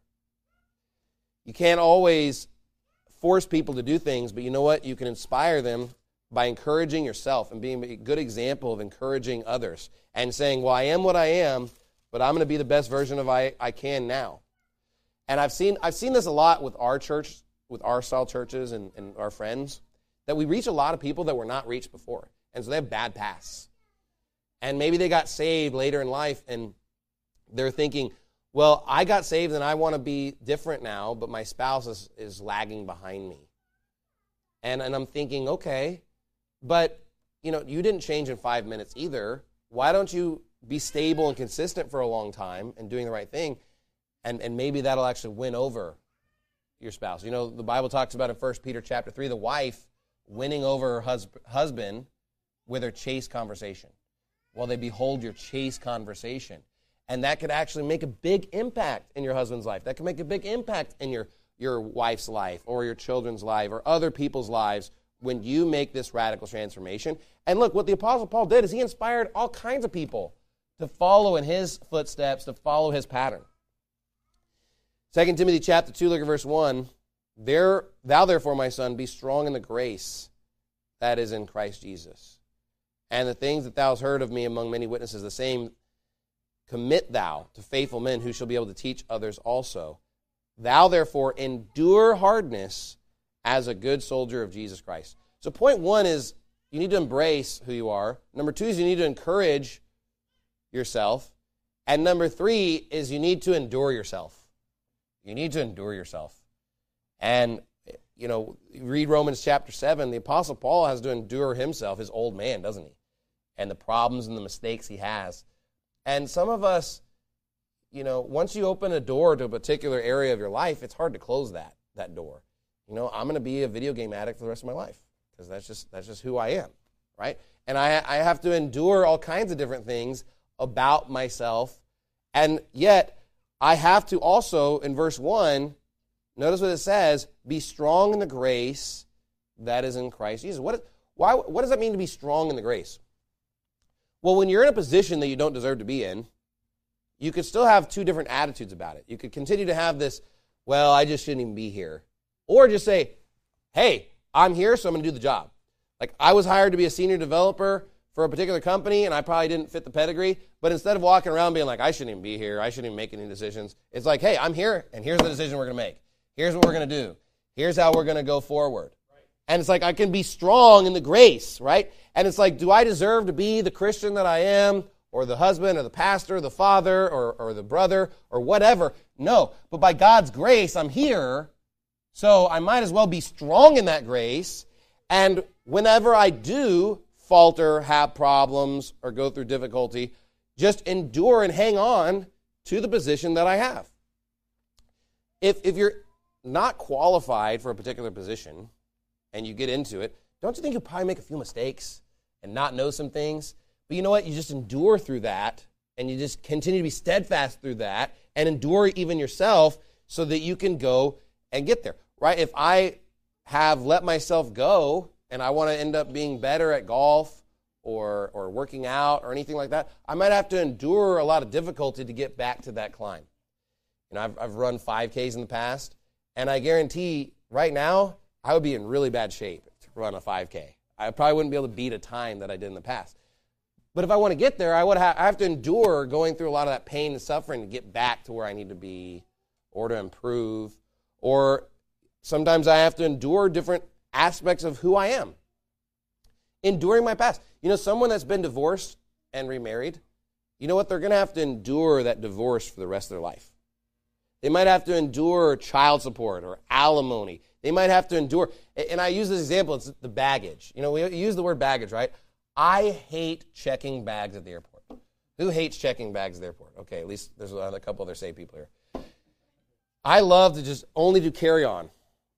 You can't always force people to do things, but you know what? You can inspire them by encouraging yourself and being a good example of encouraging others and saying, well, I am what I am, but I'm going to be the best version of I can now. And I've seen this a lot with our church, with our style churches and our friends, that we reach a lot of people that were not reached before. And so they have bad pasts. And maybe they got saved later in life and they're thinking, well, I got saved and I want to be different now, but my spouse is lagging behind me. And I'm thinking, okay, but you didn't change in 5 minutes either. Why don't you be stable and consistent for a long time and doing the right thing? And maybe that'll actually win over your spouse. You know, the Bible talks about in 1 Peter chapter 3, the wife winning over her husband with her chaste conversation. Well, they behold your chaste conversation. And that could actually make a big impact in your husband's life. That could make a big impact in your wife's life or your children's life or other people's lives when you make this radical transformation. And look, what the Apostle Paul did is he inspired all kinds of people to follow in his footsteps, to follow his pattern. 2 Timothy chapter 2, look at verse 1. Thou therefore, my son, be strong in the grace that is in Christ Jesus. And the things that thou hast heard of me among many witnesses, the same commit thou to faithful men who shall be able to teach others also. Thou therefore endure hardness as a good soldier of Jesus Christ. So point one is you need to embrace who you are. Number two is you need to encourage yourself. And number three is you need to endure yourself. You need to endure yourself. And, you read Romans chapter 7, the Apostle Paul has to endure himself, his old man, doesn't he? And the problems and the mistakes he has. And some of us, once you open a door to a particular area of your life, it's hard to close that door. I'm going to be a video game addict for the rest of my life because that's just who I am, right? And I have to endure all kinds of different things about myself. And yet, I have to also, in verse 1, notice what it says, be strong in the grace that is in Christ Jesus. What does that mean to be strong in the grace? Well, when you're in a position that you don't deserve to be in, you could still have two different attitudes about it. You could continue to have this, well, I just shouldn't even be here. Or just say, hey, I'm here, so I'm going to do the job. Like, I was hired to be a senior developer for a particular company, and I probably didn't fit the pedigree, but instead of walking around being like, I shouldn't even be here, I shouldn't even make any decisions, it's like, hey, I'm here, and here's the decision we're going to make. Here's what we're going to do. Here's how we're going to go forward. Right. And it's like, I can be strong in the grace, right? And it's like, do I deserve to be the Christian that I am, or the husband, or the pastor, or the father, or the brother, or whatever? No. But by God's grace, I'm here, so I might as well be strong in that grace, and whenever I do falter, have problems, or go through difficulty, just endure and hang on to the position that I have. If you're not qualified for a particular position and you get into it, don't you think you'll probably make a few mistakes and not know some things? But you know what? You just endure through that, and you just continue to be steadfast through that and endure even yourself so that you can go and get there, right? If I have let myself go and I want to end up being better at golf or working out or anything like that, I might have to endure a lot of difficulty to get back to that climb. I've run 5Ks in the past, and I guarantee right now I would be in really bad shape to run a 5K. I probably wouldn't be able to beat a time that I did in the past. But if I want to get there, I have to endure going through a lot of that pain and suffering to get back to where I need to be or to improve. Or sometimes I have to endure different aspects of who I am. Enduring my past. Someone that's been divorced and remarried, you know what? They're going to have to endure that divorce for the rest of their life. They might have to endure child support or alimony. They might have to endure, and I use this example, it's the baggage. We use the word baggage, right? I hate checking bags at the airport. Who hates checking bags at the airport? Okay, at least there's a couple other safe people here. I love to just only do carry-on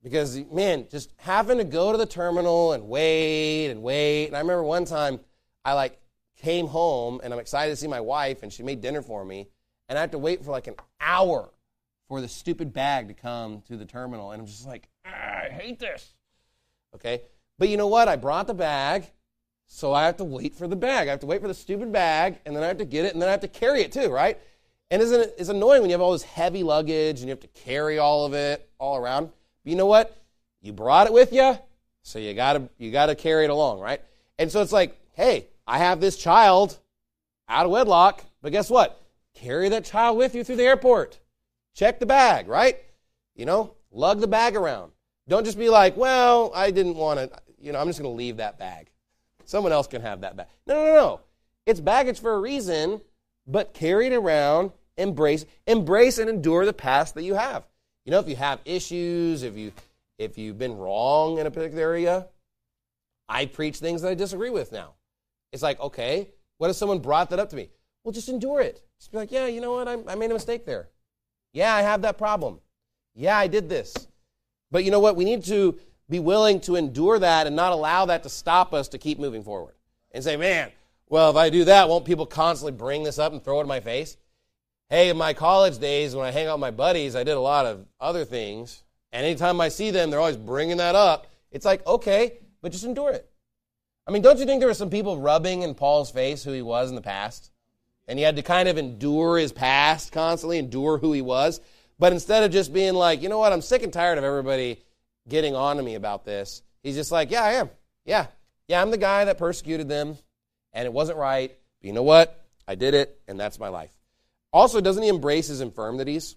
Because, man, just having to go to the terminal and wait. And I remember one time I came home and I'm excited to see my wife and she made dinner for me. And I had to wait for an hour for the stupid bag to come to the terminal. And I'm just like, I hate this. Okay? But you know what? I brought the bag, so I have to wait for the bag. I have to wait for the stupid bag, and then I have to get it, and then I have to carry it too, right? And it's annoying when you have all this heavy luggage and you have to carry all of it all around. But you know what? You brought it with you, so you gotta carry it along, right? And so it's like, hey, I have this child out of wedlock, but guess what? Carry that child with you through the airport. Check the bag, right? Lug the bag around. Don't just be like, well, I didn't want to, I'm just going to leave that bag. Someone else can have that bag. No. It's baggage for a reason, but carry it around, embrace and endure the past that you have. If you have issues, if you've been wrong in a particular area, I preach things that I disagree with now. It's like, okay, what if someone brought that up to me? Well, just endure it. Just be like, yeah, you know what, I made a mistake there. Yeah, I have that problem. Yeah, I did this. But you know what? We need to be willing to endure that and not allow that to stop us to keep moving forward. And say, man, well, if I do that, won't people constantly bring this up and throw it in my face? Hey, in my college days, when I hang out with my buddies, I did a lot of other things. And anytime I see them, they're always bringing that up. It's like, okay, but just endure it. I mean, don't you think there were some people rubbing in Paul's face who he was in the past? And he had to kind of endure his past constantly, endure who he was. But instead of just being like, you know what, I'm sick and tired of everybody getting on to me about this, he's just like, yeah, I am. Yeah, I'm the guy that persecuted them, and it wasn't right. But you know what? I did it, and that's my life. Also, doesn't he embrace his infirmities?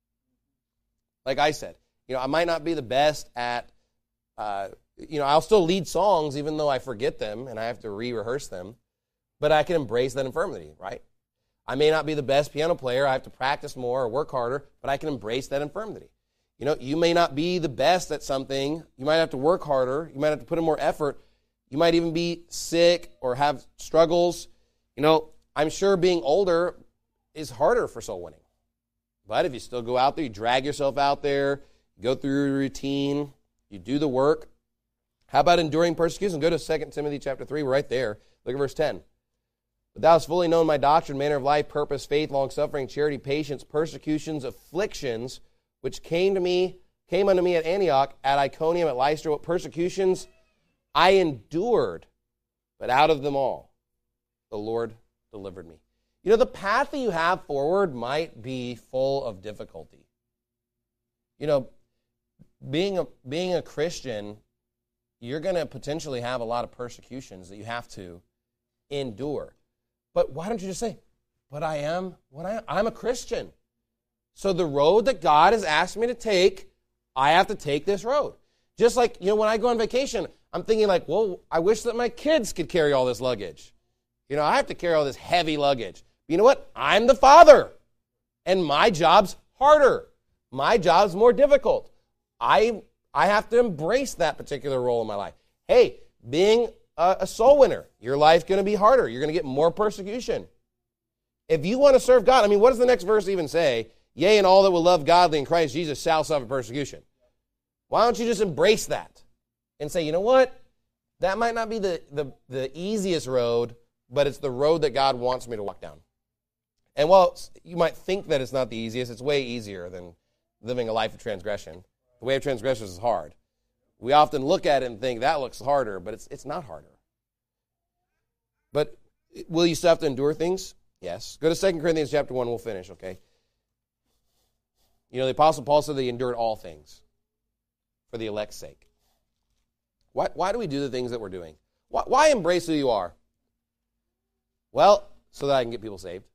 Like I said, I might not be the best at, I'll still lead songs even though I forget them and I have to re-rehearse them, but I can embrace that infirmity, right? I may not be the best piano player. I have to practice more or work harder, but I can embrace that infirmity. You may not be the best at something. You might have to work harder. You might have to put in more effort. You might even be sick or have struggles. I'm sure being older is harder for soul winning. But if you still go out there, you drag yourself out there, you go through your routine, you do the work. How about enduring persecution? Go to 2 Timothy chapter 3. We're right there. Look at verse 10. But thou hast fully known my doctrine, manner of life, purpose, faith, long-suffering, charity, patience, persecutions, afflictions, which came unto me at Antioch, at Iconium, at Lystra. What persecutions I endured, but out of them all the Lord delivered me. The path that you have forward might be full of difficulty. Being a Christian, you're going to potentially have a lot of persecutions that you have to endure. But why don't you just say, but I am what I am. I'm a Christian. So the road that God has asked me to take, I have to take this road. Just like, when I go on vacation, I'm thinking like, well, I wish that my kids could carry all this luggage. I have to carry all this heavy luggage. But you know what? I'm the father. And my job's harder. My job's more difficult. I have to embrace that particular role in my life. Hey, being a soul winner, your life's going to be harder. You're going to get more persecution. If you want to serve God, what does the next verse even say? Yea, and all that will love godly in Christ Jesus shall suffer persecution. Why don't you just embrace that and say, you know what? That might not be the easiest road, but it's the road that God wants me to walk down. And while you might think that it's not the easiest, it's way easier than living a life of transgression. The way of transgression is hard. We often look at it and think that looks harder, but it's not harder. But will you still have to endure things? Yes. Go to 2 Corinthians chapter 1, we'll finish, okay? The Apostle Paul said that he endured all things for the elect's sake. Why do we do the things that we're doing? Why embrace who you are? Well, so that I can get people saved.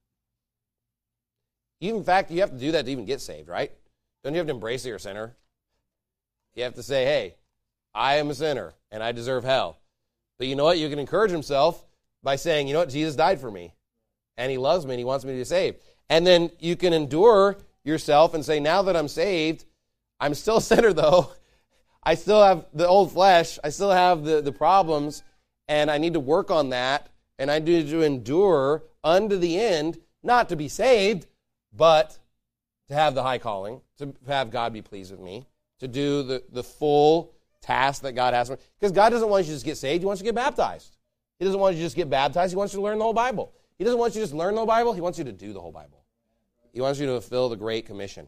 In fact, you have to do that to even get saved, right? Don't you have to embrace that you're a sinner? You have to say, hey, I am a sinner, and I deserve hell. But you know what? You can encourage himself by saying, you know what? Jesus died for me, and he loves me, and he wants me to be saved. And then you can endure yourself and say, now that I'm saved, I'm still a sinner, though. I still have the old flesh. I still have the problems, and I need to work on that, and I need to endure unto the end, not to be saved, but to have the high calling, to have God be pleased with me, to do the full task that God has for you. Because God doesn't want you to just get saved. He wants you to get baptized. He doesn't want you to just get baptized. He wants you to learn the whole Bible. He doesn't want you to just learn the whole Bible. He wants you to do the whole Bible. He wants you to fulfill the Great Commission.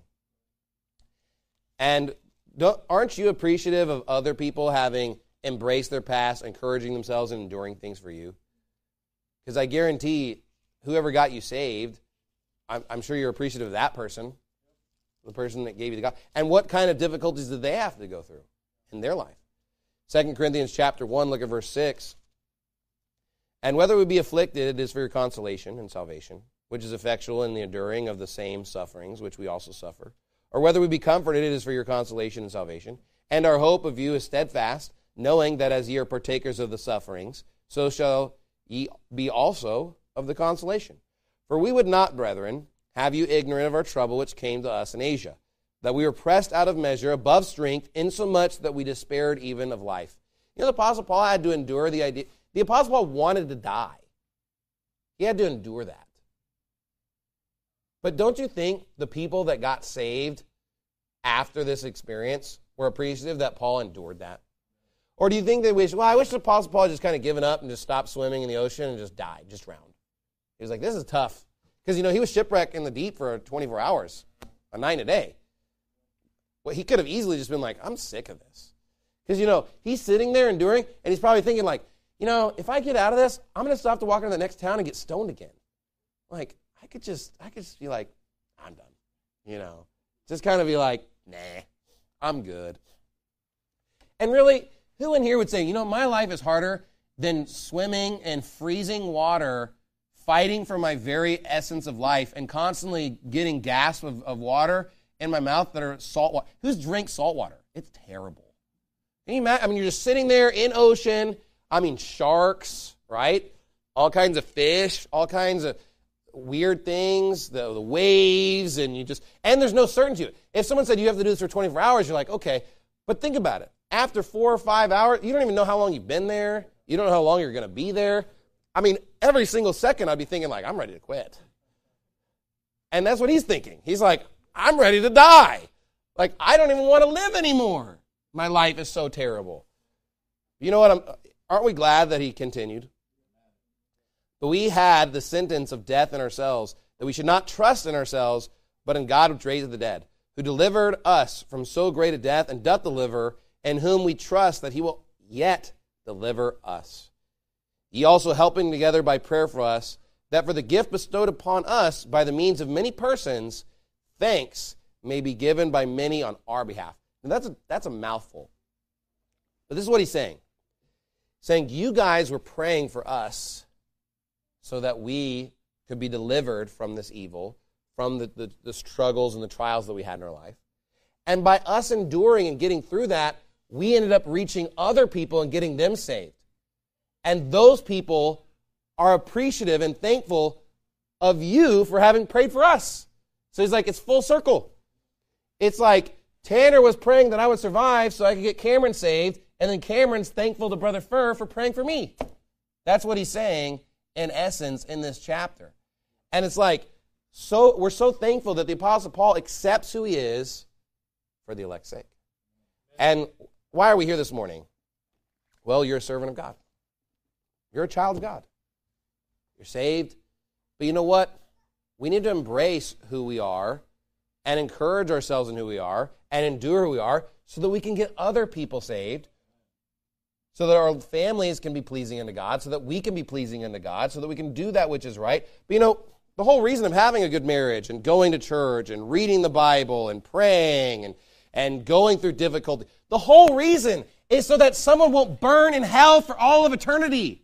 And aren't you appreciative of other people having embraced their past, encouraging themselves, and enduring things for you? Because I guarantee whoever got you saved, I'm sure you're appreciative of that person, the person that gave you the gospel. And what kind of difficulties did they have to go through in their life? 2 Corinthians chapter 1, look at verse 6. And whether we be afflicted, it is for your consolation and salvation, which is effectual in the enduring of the same sufferings which we also suffer. Or whether we be comforted, it is for your consolation and salvation. And our hope of you is steadfast, knowing that as ye are partakers of the sufferings, so shall ye be also of the consolation. For we would not, brethren, have you ignorant of our trouble which came to us in Asia, that we were pressed out of measure, above strength, insomuch that we despaired even of life. You know, the Apostle Paul had to endure the idea. The Apostle Paul wanted to die. He had to endure that. But don't you think the people that got saved after this experience were appreciative that Paul endured that? Or do you think they wish, well, I wish the Apostle Paul had just kind of given up and just stopped swimming in the ocean and just died, just drowned. He was like, this is tough. Because, he was shipwrecked in the deep for 24 hours, a night a day. Well, he could have easily just been like, I'm sick of this. Because, he's sitting there enduring, and he's probably thinking like, if I get out of this, I'm going to still have to walk into the next town and get stoned again. Like, I could just be like, I'm done. Just kind of be like, nah, I'm good. And really, who in here would say, my life is harder than swimming in freezing water, fighting for my very essence of life, and constantly getting gasps of water in my mouth that are salt water. Who's drinks salt water? It's terrible. Can you imagine? You're just sitting there in ocean. Sharks, right? All kinds of fish, all kinds of weird things, the waves, and there's no certainty to it. If someone said you have to do this for 24 hours, you're like, okay, but think about it. After 4 or 5 hours, you don't even know how long you've been there. You don't know how long you're going to be there. Every single second I'd be thinking like, I'm ready to quit. And that's what he's thinking. He's like, I'm ready to die. Like, I don't even want to live anymore. My life is so terrible. You know what? Aren't we glad that he continued? But we had the sentence of death in ourselves, that we should not trust in ourselves, but in God which raised the dead, who delivered us from so great a death, and doth deliver, in whom we trust that he will yet deliver us. Ye also helping together by prayer for us, that for the gift bestowed upon us by the means of many persons, thanks may be given by many on our behalf. And that's a mouthful. But this is what he's saying. Saying, you guys were praying for us so that we could be delivered from this evil, from the struggles and the trials that we had in our life. And by us enduring and getting through that, we ended up reaching other people and getting them saved. And those people are appreciative and thankful of you for having prayed for us. So he's like, it's full circle. It's like Tanner was praying that I would survive so I could get Cameron saved, and then Cameron's thankful to Brother Fur for praying for me. That's what he's saying, in essence, in this chapter. And it's like, we're so thankful that the Apostle Paul accepts who he is for the elect's sake. And why are we here this morning? Well, you're a servant of God. You're a child of God. You're saved. But you know what? We need to embrace who we are and encourage ourselves in who we are and endure who we are so that we can get other people saved, so that our families can be pleasing unto God, so that we can be pleasing unto God, so that we can do that which is right. But the whole reason of having a good marriage and going to church and reading the Bible and praying and going through difficulty, the whole reason is so that someone won't burn in hell for all of eternity.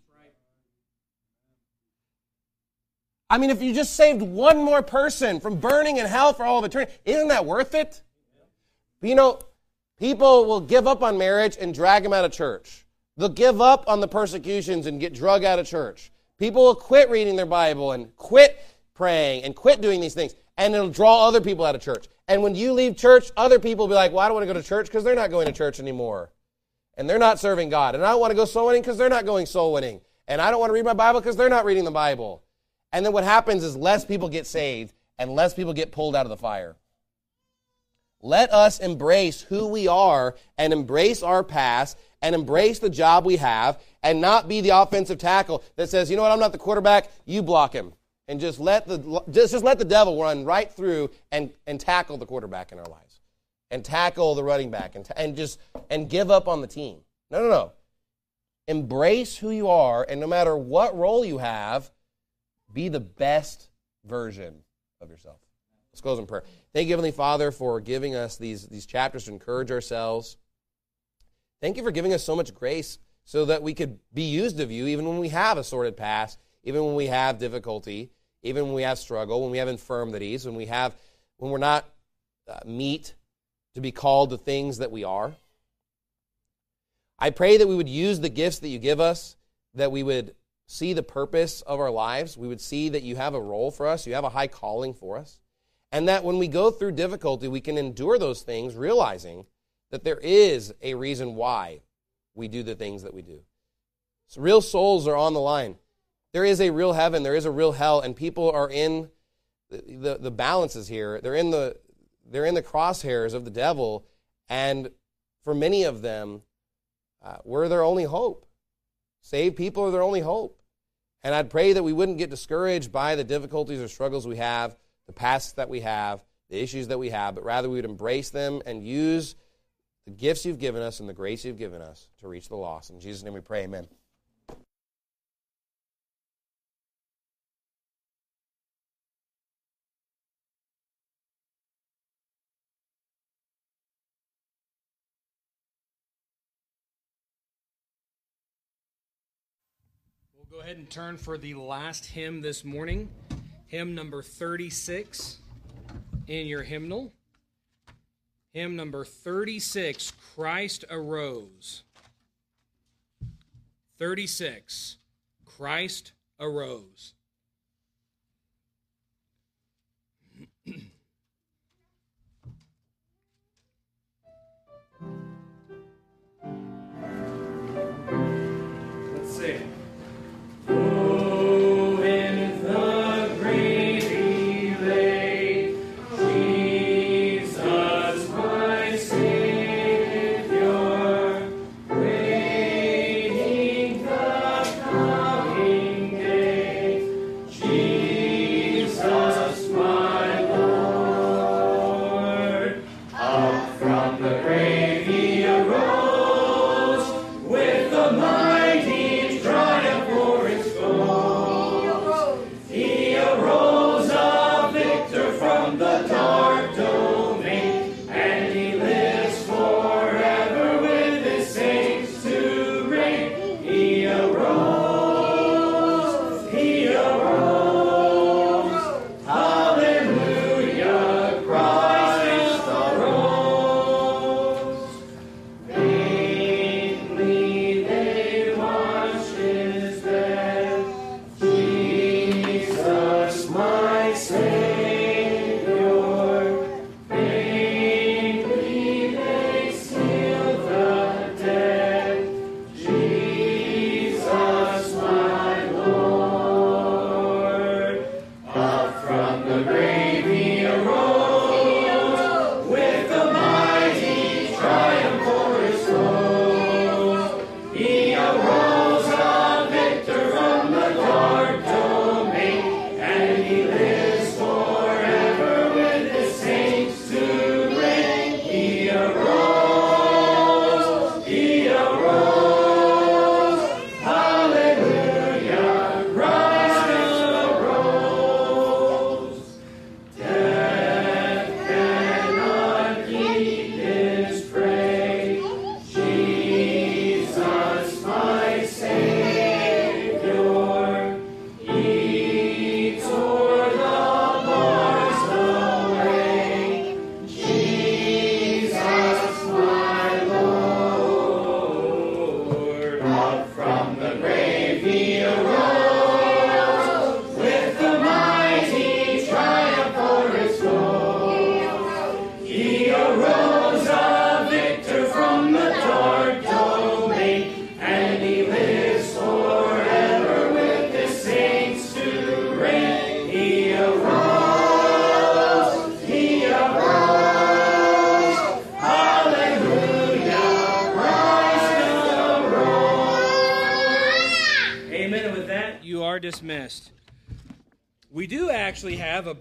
If you just saved one more person from burning in hell for all of eternity, isn't that worth it? But people will give up on marriage and drag them out of church. They'll give up on the persecutions and get drug out of church. People will quit reading their Bible and quit praying and quit doing these things, and it'll draw other people out of church. And when you leave church, other people will be like, well, I don't want to go to church because they're not going to church anymore. And they're not serving God. And I don't want to go soul winning because they're not going soul winning. And I don't want to read my Bible because they're not reading the Bible. And then what happens is less people get saved and less people get pulled out of the fire. Let us embrace who we are and embrace our past and embrace the job we have and not be the offensive tackle that says, you know what, I'm not the quarterback, you block him. And just let the devil run right through and tackle the quarterback in our lives. And tackle the running back and give up on the team. No. Embrace who you are, and no matter what role you have, be the best version of yourself. Let's close in prayer. Thank you, Heavenly Father, for giving us these chapters to encourage ourselves. Thank you for giving us so much grace so that we could be used of you even when we have a sordid past, even when we have difficulty, even when we have struggle, when we have infirmities, when we're not meet to be called the things that we are. I pray that we would use the gifts that you give us, that we would see the purpose of our lives, we would see that you have a role for us, you have a high calling for us, and that when we go through difficulty, we can endure those things realizing that there is a reason why we do the things that we do. So real souls are on the line. There is a real heaven, there is a real hell, and people are in the balances here. They're in the crosshairs of the devil, and for many of them, we're their only hope. Saved people are their only hope. And I'd pray that we wouldn't get discouraged by the difficulties or struggles we have, the past that we have, the issues that we have, but rather we would embrace them and use the gifts you've given us and the grace you've given us to reach the lost. In Jesus' name we pray, amen. Go ahead and turn for the last hymn this morning, hymn number 36 in your hymnal. Hymn number 36, Christ Arose. 36, Christ Arose. Let's sing. are dismissed. We do actually have a